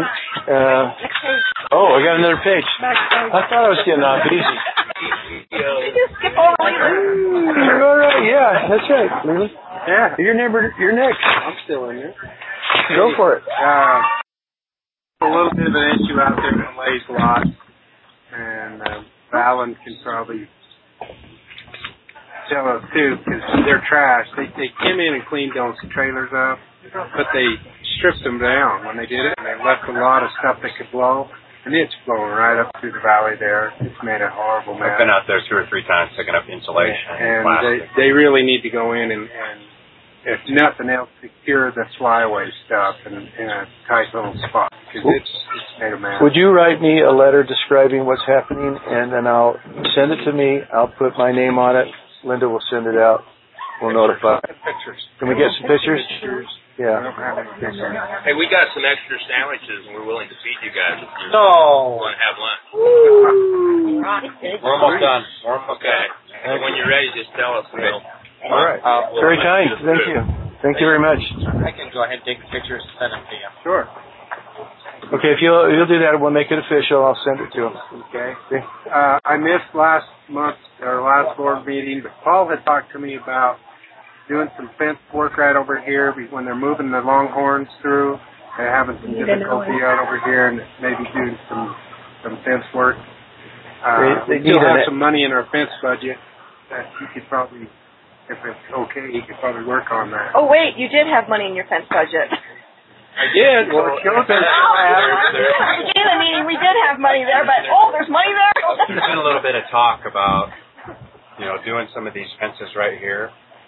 I got another page. I thought I was getting off easy. Did you skip over Leland? All right, yeah, that's right, Leland. Yeah. You're next. I'm still in there. Go for it. A little bit of an issue out there with Lay's lot, and Valen can probably tell us too, because they're trash. They came in and cleaned those trailers up, but they stripped them down when they did it, and they left a lot of stuff that could blow, and it's blowing right up through the valley there. It's made a horrible mess. I've been out there 2 or 3 times picking up insulation and plastic. they really need to go in and if nothing else, secure the flyaway stuff in a tight little spot, because it's made a mess. Would you write me a letter describing what's happening, and then I'll send it to me. I'll put my name on it. Linda will send it out. We'll notify. Pictures. Can we get some pictures? Yeah. Hey, we got some extra sandwiches, and we're willing to feed you guys if you want to have lunch. We're almost done. Okay. And when you're ready, just tell us. All right. Very kind. Thank you. Thank you very much. I can go ahead and take the pictures and send them to you. Sure. Okay, if you'll do that, we'll make it official. I'll send it to him. Okay. I missed last board meeting, but Paul had talked to me about doing some fence work right over here when they're moving the longhorns through. They're having some difficulty out over here, and maybe doing some fence work. We still have some money in our fence budget that you could probably, if it's okay, you could probably work on that. Oh, wait, you did have money in your fence budget. I did. Well, at the beginning of the meeting, we did have money there, but there's money there? There's been a little bit of talk about, doing some of these fences right here,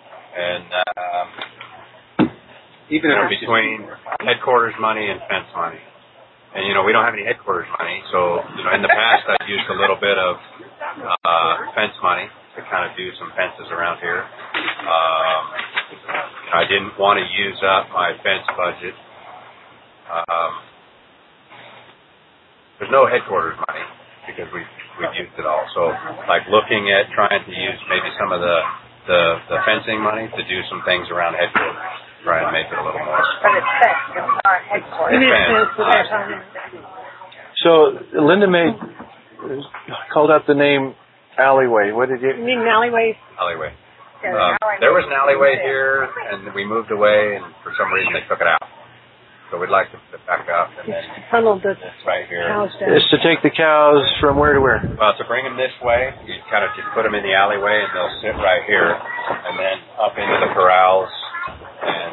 and even between headquarters money and fence money. And, we don't have any headquarters money, so, in the past I've used a little bit of fence money to kind of do some fences around here. I didn't want to use up my fence budget. There's no headquarters money because we've used it all. So, like looking at trying to use maybe some of the fencing money to do some things around headquarters, try and make it a little more. But it's fenced, it's not headquarters. So Linda called out the name alleyway. What did you mean? Alleyway. Alleyway. There was an alleyway here, and we moved away, and for some reason they took it out. So we'd like to put it back up. And then tunnel the right here. It's to take the cows from where to where? Well, to bring them this way, you kind of just put them in the alleyway, and they'll sit right here, and then up into the corrals, and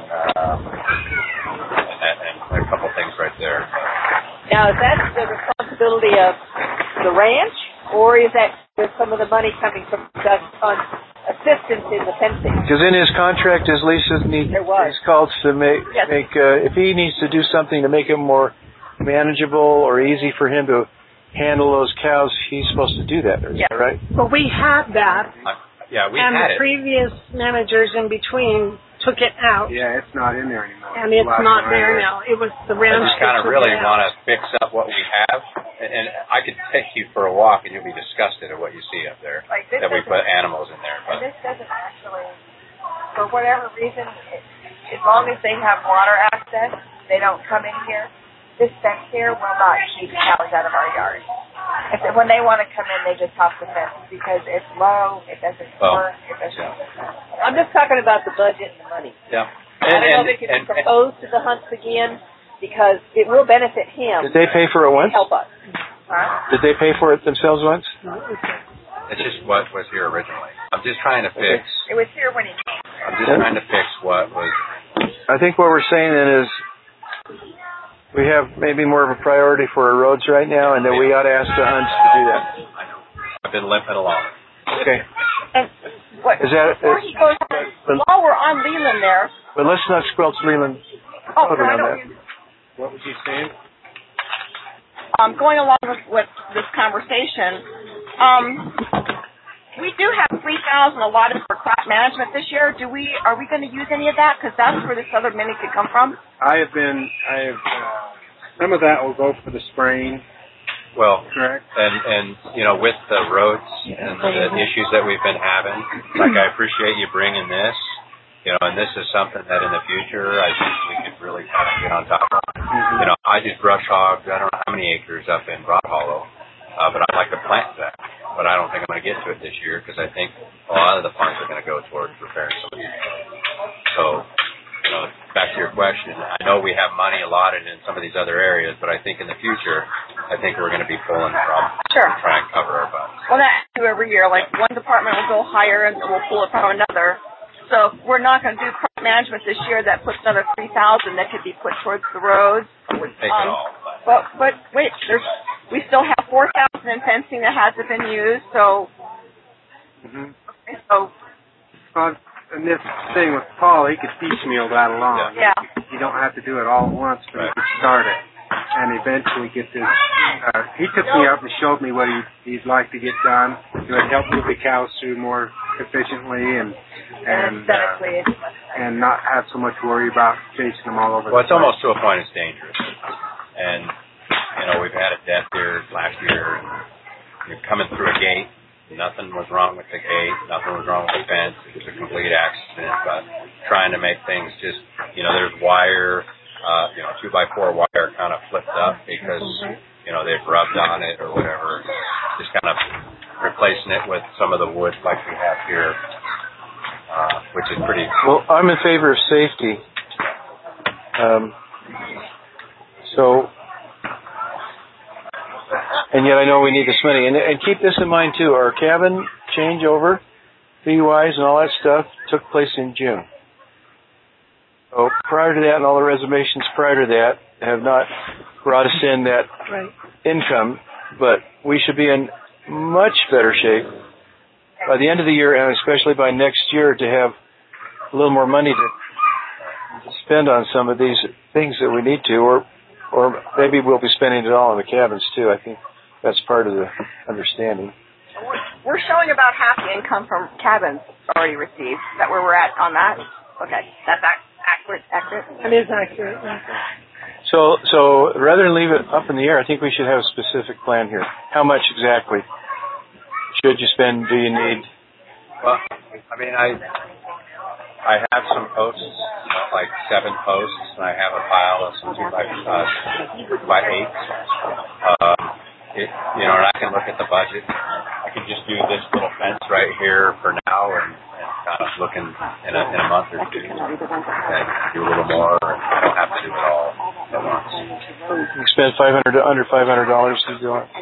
a couple things right there. Now, is that the responsibility of the ranch, or is that some of the money coming from on assistance in the fencing? Because in his contract, his lease, he's called to make if he needs to do something to make it more manageable or easy for him to handle those cows, he's supposed to do that. Is that right? Well, we had that. We and had the previous managers in between took it out. Yeah, it's not in there anymore. And it's not there now. It was the ranch. I just kind of really want to fix up what we have, and I could take you for a walk, and you'll be disgusted at what you see up there. Like this that we put animals in there. And this doesn't actually, for whatever reason, as long as they have water access, they don't come in here. this fence here will not keep cows out of our yard. When they want to come in, they just hop the fence because it's low, it doesn't work, it doesn't. I'm just talking about the budget and the money. Yeah. I don't know if it can be proposed to the Hunts again because it will benefit him. Did they pay for it once? Help us. Did they pay for it themselves once? It's just what was here originally. I'm just trying to fix. It was here when he came. I'm just trying to fix what was. I think what we're saying then is we have maybe more of a priority for our roads right now, and that we ought to ask the Hunts to do that. I know. I've been limping along. Okay. And Is that? before he goes on, while we're on Leland there. But let's not squelch Leland. Oh, on I that. don't. What was he saying? Going along with this conversation, we do have $3,000 allotted for crop management this year. Are we going to use any of that? Because that's where this other money could come from. Some of that will go for the spraying. Well, correct. And with the roads and the issues that we've been having, like I appreciate you bringing this. And this is something that in the future I think we could really kind of get on top of. I just brush hogged, I don't know how many acres up in Broad Hollow, but I'd like to plant that. But I don't think I'm going to get to it this year because I think a lot of the funds are going to go towards repairing some of these. So, back to your question, I know we have money allotted in some of these other areas, but I think in the future, I think we're going to be pulling from to try and cover our butts. Well, that do every year. Like one department will go higher and we'll pull it from another. So we're not going to do crop management this year. That puts another $3,000 that could be put towards the roads. I wouldn't take it all. But wait, we still have $4,000 in fencing that hasn't been used. So, And this thing with Paul, he could piecemeal that along. Yeah. You don't have to do it all at once, but you could start it and eventually get this. He took me up and showed me what he'd like to get done. It would help move the cows through more efficiently and not have so much worry about chasing them all over. Well, it's almost to a point it's dangerous. And we've had a death here last year. And you're coming through a gate. Nothing was wrong with the gate. Nothing was wrong with the fence. It was a complete accident. But trying to make things just, there's wire, 2x4 wire kind of flipped up because, they've rubbed on it or whatever. Just kind of replacing it with some of the wood like we have here, which is pretty. Well, I'm in favor of safety. And yet I know we need this money. And keep this in mind, too. Our cabin changeover, fee-wise and all that stuff, took place in June. So prior to that and all the reservations prior to that have not brought us in that income. But we should be in much better shape by the end of the year and especially by next year to have a little more money to spend on some of these things that we need to, or maybe we'll be spending it all on the cabins, too. I think that's part of the understanding. We're showing about half the income from cabins already received. Is that where we're at on that? Okay, that's accurate. It is accurate. So rather than leave it up in the air, I think we should have a specific plan here. How much exactly should you spend? Do you need? Well, I have some posts, like 7 posts, and I have a pile of some 2x8s. And I can look at the budget. I can just do this little fence right here for now, and kind of looking in a month or two, and do a little more. I don't have to do it all at once. You spend under $500 to do it.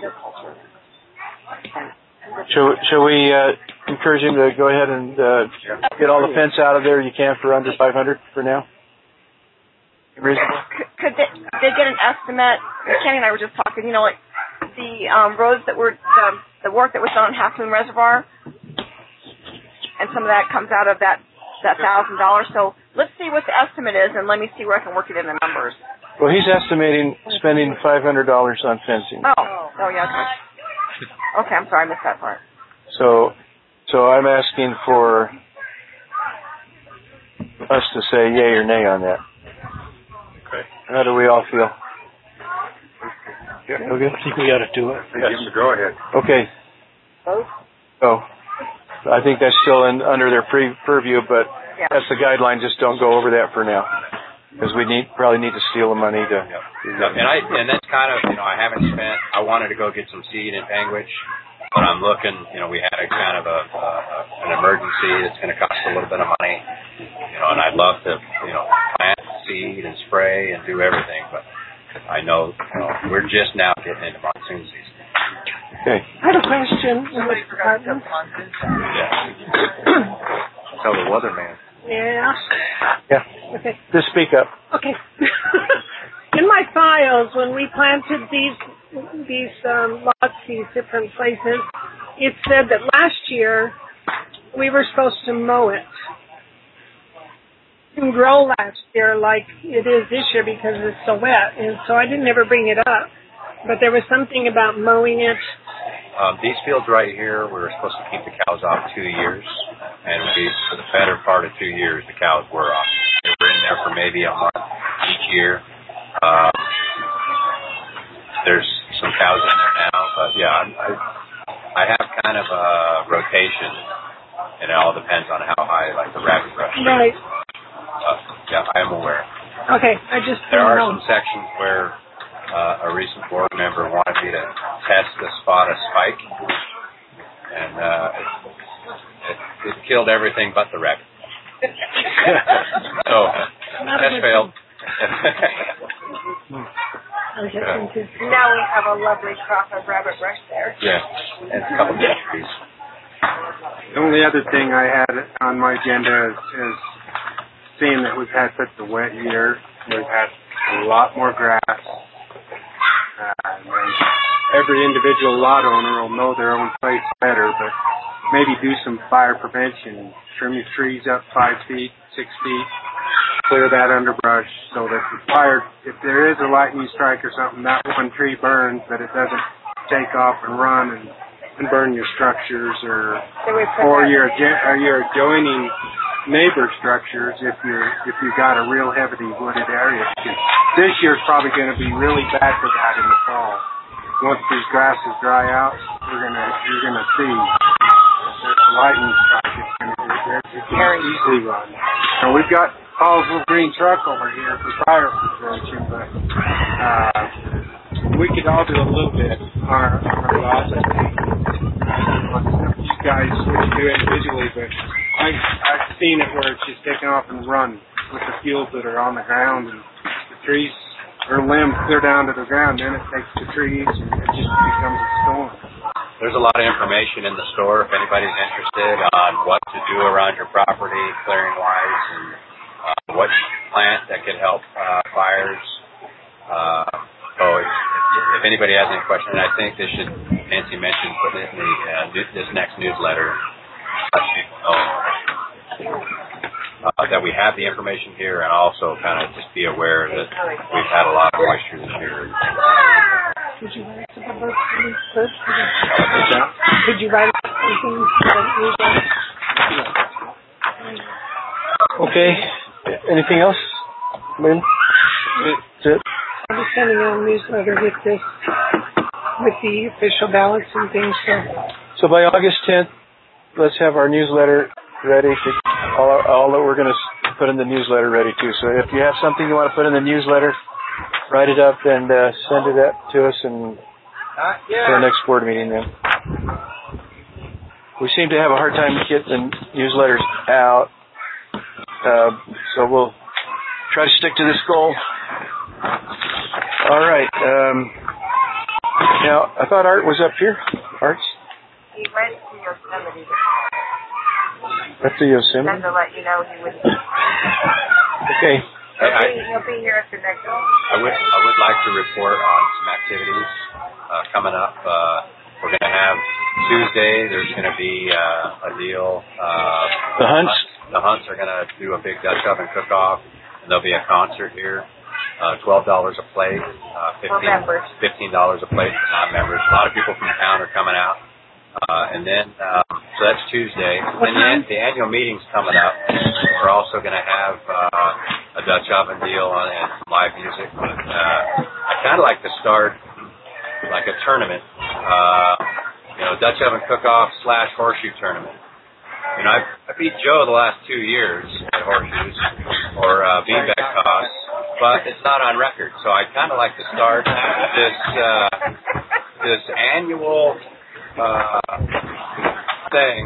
Shall we encourage him to go ahead and get all the fence out of there you can for under $500 for now? Reasonable? Could they get an estimate? Kenny and I were just talking. Like the roads that were the work that was done on Half Moon Reservoir, and some of that comes out of that $1,000. So let's see what the estimate is, and let me see where I can work it in the numbers. Well, he's estimating spending $500 on fencing. Oh yeah. Okay, I'm sorry, I missed that part. So I'm asking for us to say yay or nay on that. Okay. How do we all feel? Yeah, okay. I think we ought to do it. Yes, go ahead. Okay. So I think that's still under their purview, but that's the guideline. Just don't go over that for now. because we probably need to steal the money to. And that's kind of, I haven't spent. I wanted to go get some seed in Panguitch, but I'm looking. We had a kind of an emergency that's going to cost a little bit of money. And I'd love to, plant seed and spray and do everything, but I know, we're just now getting into monsoon season. Okay. I have a question. Tell the weatherman. Yeah. Yeah. Okay. Just speak up. Okay. In my files, when we planted these lots, these different places, it said that last year we were supposed to mow it and grow last year like it is this year because it's so wet, and so I didn't ever bring it up. But there was something about mowing it. These fields right here, we were supposed to keep the cows off 2 years, and for the better part of 2 years, the cows were off. They were in there for maybe a month each year. There's some cows in there now, but yeah, I have kind of a rotation, and it all depends on how high, like the rabbit brush. Right. Yeah, I am aware. Okay, There are some sections where a recent board member wanted me to test the spot of spike, and it killed everything but the rabbit. So, test failed. Now we have a lovely crop of rabbit brush there. Yeah, and a couple of dead trees. The only other thing I had on my agenda is seeing that we've had such a wet year. We've had a lot more grass. And every individual lot owner will know their own place better, but maybe do some fire prevention. Trim your trees up 5 feet, 6 feet. Clear that underbrush so that if there is a lightning strike or something, that one tree burns, that it doesn't take off and run and burn your structures or your adjoining neighbor structures if you've got a real heavily wooded area. This year's probably going to be really bad for that in the fall. Once these grasses dry out, you're gonna see there's a lightning strike. It can easily run. Now we've got Paul's little green truck over here for fire prevention, but we could all do a little bit on our lots. You guys would do individually, but I've seen it where it's just taken off and run with the fuels that are on the ground, and the trees or limbs clear down to the ground, then it takes the trees and it just becomes a storm. There's a lot of information in the store if anybody's interested on what to do around your property, clearing wise, and what plant that could help fires. So if anybody has any questions, I think this should, Nancy mentioned, putting it in this next newsletter. Let people know that we have the information here, and also kind of just be aware that we've had a lot of moisture this year. Could you write something about first? Could you write something? Okay. Anything else, Lynn? That's it. I'll be sending out a newsletter with the official ballots and things. So by August 10th, let's have our newsletter ready to all that we're going to put in the newsletter ready too. So if you have something you want to put in the newsletter, write it up and send it up to us and for our next board meeting then. We seem to have a hard time getting the newsletters out, so we'll try to stick to this goal. All right. Now, I thought Art was up here. Art's? He went to Yosemite. That's the Yosemite? And to let you know he would. Okay. He'll be here at the next one. I would like to report on some activities coming up. We're going to have Tuesday. There's going to be a deal. The hunts? The hunts are going to do a big Dutch oven cook-off, and there'll be a concert here. $12 a plate. $15 a plate for non-members. A lot of people from town are coming out. And then, so that's Tuesday. And then the annual meeting's coming up. We're also going to have a Dutch oven deal and some live music. But I kind of like to start like a tournament, Dutch oven cook-off / horseshoe tournament. I beat Joe the last 2 years at horseshoes or beanbag toss. but it's not on record. So I'd kind of like to start this annual thing,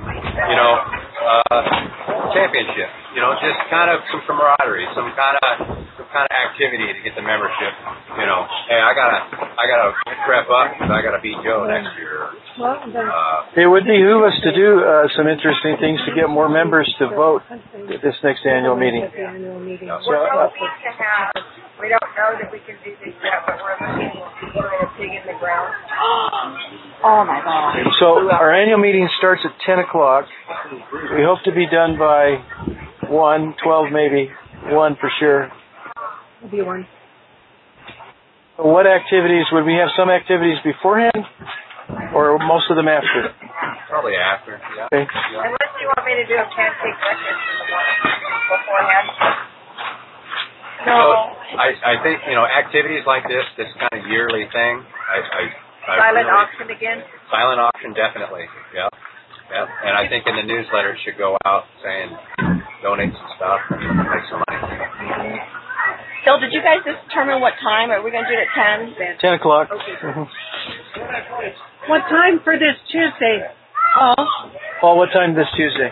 championship. Just kind of some camaraderie, some kind of activity to get the membership. Hey, I gotta prep up because I gotta beat Joe next year. It would behoove us to do some interesting things to get more members to vote at this next annual meeting. We're hoping to have. We don't know that we can do this yet, but we're looking to put a pig in the ground. Oh my God. So our annual meeting starts at 10 o'clock. We hope to be done by 1, 12 maybe, 1 for sure. It'll be 1. What activities, would we have some activities beforehand or most of them after? Probably after, yeah. Okay. Unless you want me to do a pancake breakfast in the morning beforehand. No. So I think, activities like this kind of yearly thing, Silent auction again? Silent auction, definitely, yeah. Yeah, and I think in the newsletter it should go out saying donate some stuff and make some money. Phil, did you guys determine what time? Are we going to do it at 10? 10 o'clock. Okay. Mm-hmm. What time for this Tuesday? Paul, what time this Tuesday?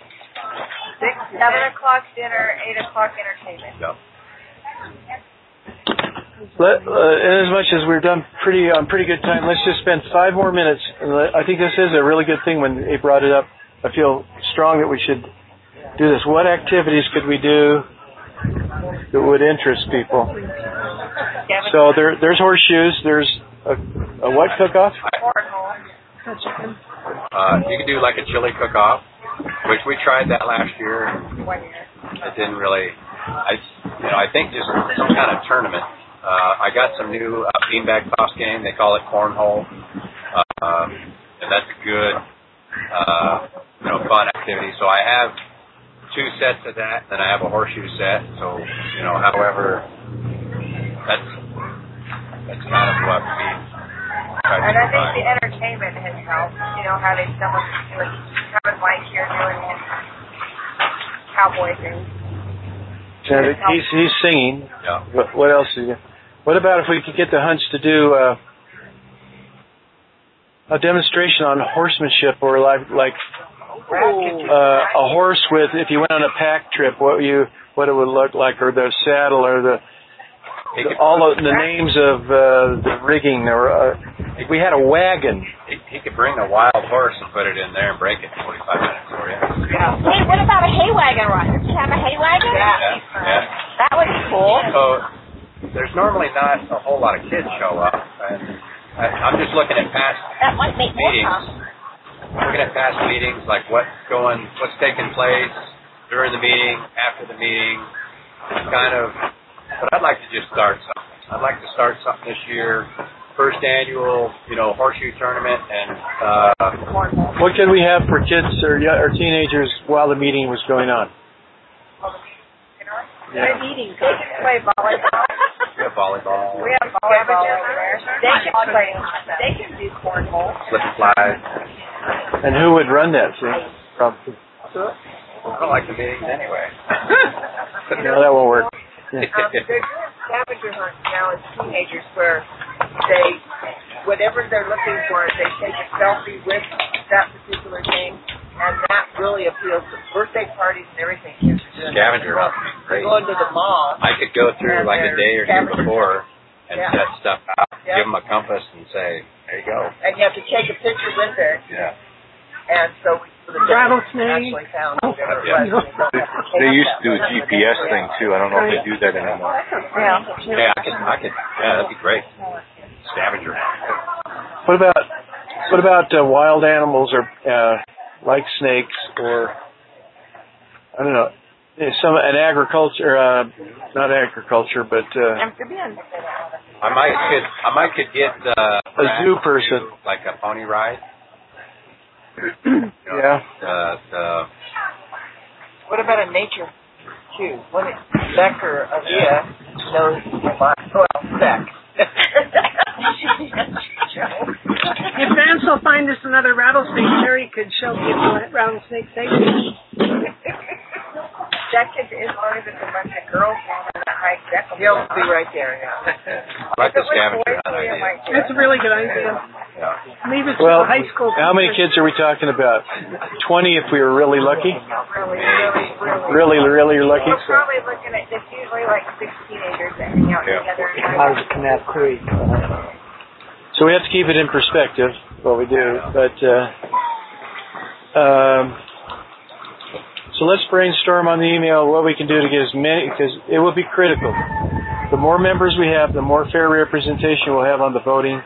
7 o'clock dinner, 8 o'clock entertainment. Yep. As much as we're done on pretty good time, let's just spend 5 more minutes. I think this is a really good thing when they brought it up. I feel strong that we should do this. What activities could we do that would interest people? So there's horseshoes. There's a what cook-off? You could do like a chili cook-off, which we tried that last year. It didn't really. I think just some kind of tournament. I got some new beanbag toss game. They call it cornhole, and that's a good, fun activity. So I have 2 sets of that, then I have a horseshoe set. So however, that's kind of what we try to And I think provide. the entertainment has helped. Having someone like Kevin White here doing his cowboy thing. Yeah, he's singing. Yeah. What else is he? What about if we could get the Hunts to do a demonstration on horsemanship, or like a horse with, if you went on a pack trip, what it would look like, or the saddle, or all of the names of the rigging, or if we had a wagon. He could bring a wild horse and put it in there and break it in 45 minutes for you. Yeah. Hey, what about a hay wagon run? Does he have a hay wagon? Yeah. That would be cool. So there's normally not a whole lot of kids show up. And I'm just looking at past That might make more meetings. fun. Looking at past meetings, like what's taking place during the meeting, after the meeting, but I'd like to just start something. I'd like to start something this year. First annual, horseshoe tournament, and what can we have for kids or teenagers while the meeting was going on? Yeah. They can play volleyball. We have volleyball. We have volleyball over there. They can do cornhole. Slip and slide. And who would run that? See? Probably. I don't like the meetings anyway. No, that won't work. They're doing scavenger hunts now as teenagers where whatever they're looking for, they take a selfie with that particular thing, and that really appeals to birthday parties and everything. Scavenger hunt would be great. Going to the mall. I could go through like a day or 2 before and set stuff out, give them a compass and say, there you go. And you have to take a picture with it. Yeah. And so rattlesnake. They used to do a GPS thing too. I don't know if they do that anymore. Yeah, I could. Yeah, that'd be great. Scavenger. What about wild animals, or like snakes, or I don't know, an agriculture, not agriculture, but amphibian. I might could get a zoo person, like a pony ride. Yeah. What about a nature too? When Beck or Avia knows about Beck. If Vance will find us another rattlesnake, Terry could show people at rattlesnake safety. That could, as long as it's a bunch of girls on a hike, He'll be right there, yeah. I like the scavenger hunt idea. That's a really good idea. Yeah. Leave it to Well, the high school. how many kids are we talking about? 20 if we were really lucky? Really lucky? We're probably looking at, it's usually like 6 teenagers that hang out together. Out of Canal Creek. So we have to keep it in perspective, what we do. But so let's brainstorm on the email what we can do to get as many, because it will be critical. The more members we have, the more fair representation we'll have on the voting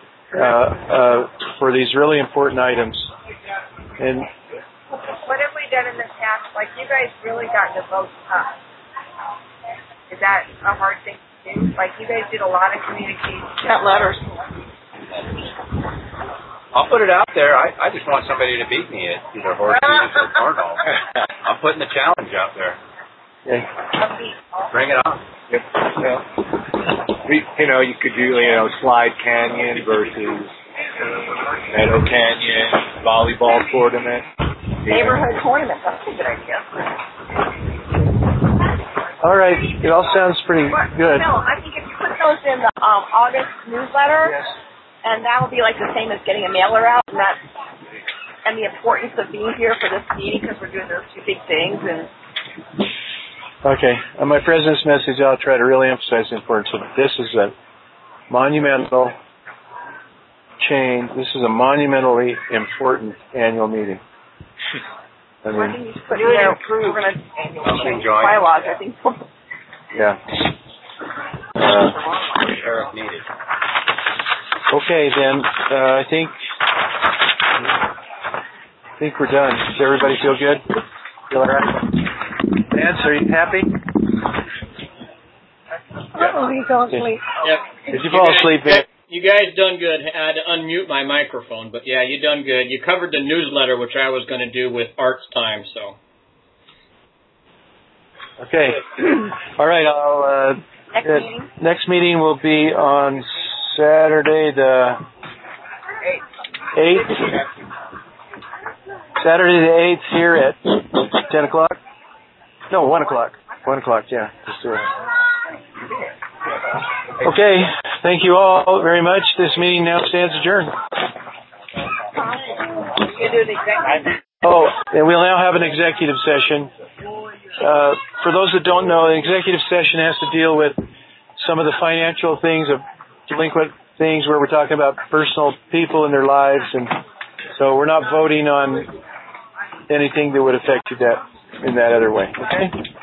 for these really important items. And what have we done in the past? Like, you guys really got the votes up. Is that a hard thing to do? Like, you guys did a lot of communication. Got letters. I'll put it out there. I just want somebody to beat me at either horseshoes or cornhole. I'm putting the challenge out there. okay. Bring it on. You could do, Slide Canyon versus Meadow Canyon, volleyball tournament. Neighborhood tournament. That's a good idea. All right. It all sounds pretty good. No, I think if you put those in the August newsletter, Yes. and that will be like the same as getting a mailer out, and the importance of being here for this meeting because we're doing those two big things. And Okay. On my president's message, I'll try to really emphasize the importance of it. This is a monumental change. This is a monumentally important annual meeting. I I mean, think you should put in there, we're going to change bylaws, I think. yeah. Sheriff needed. Okay, then I think we're done. Does everybody feel good? Feel all right? Vance, are you happy? Oh, he's all asleep. Yep. Did you fall asleep, Vance? You guys done good. I had to unmute my microphone, but yeah, you done good. You covered the newsletter, which I was going to do with Art's time, so. Okay. All right. I'll. Next meeting will be on Saturday the 8th. Saturday the 8th here at 10 o'clock. No, 1 o'clock. 1 o'clock. Yeah. Just do it. Okay. Thank you all very much. This meeting now stands adjourned. Oh, and we'll now have an executive session. For those that don't know, an executive session has to deal with some of the financial things, of delinquent things where we're talking about personal people and their lives, and so we're not voting on anything that would affect you that in that other way. Okay?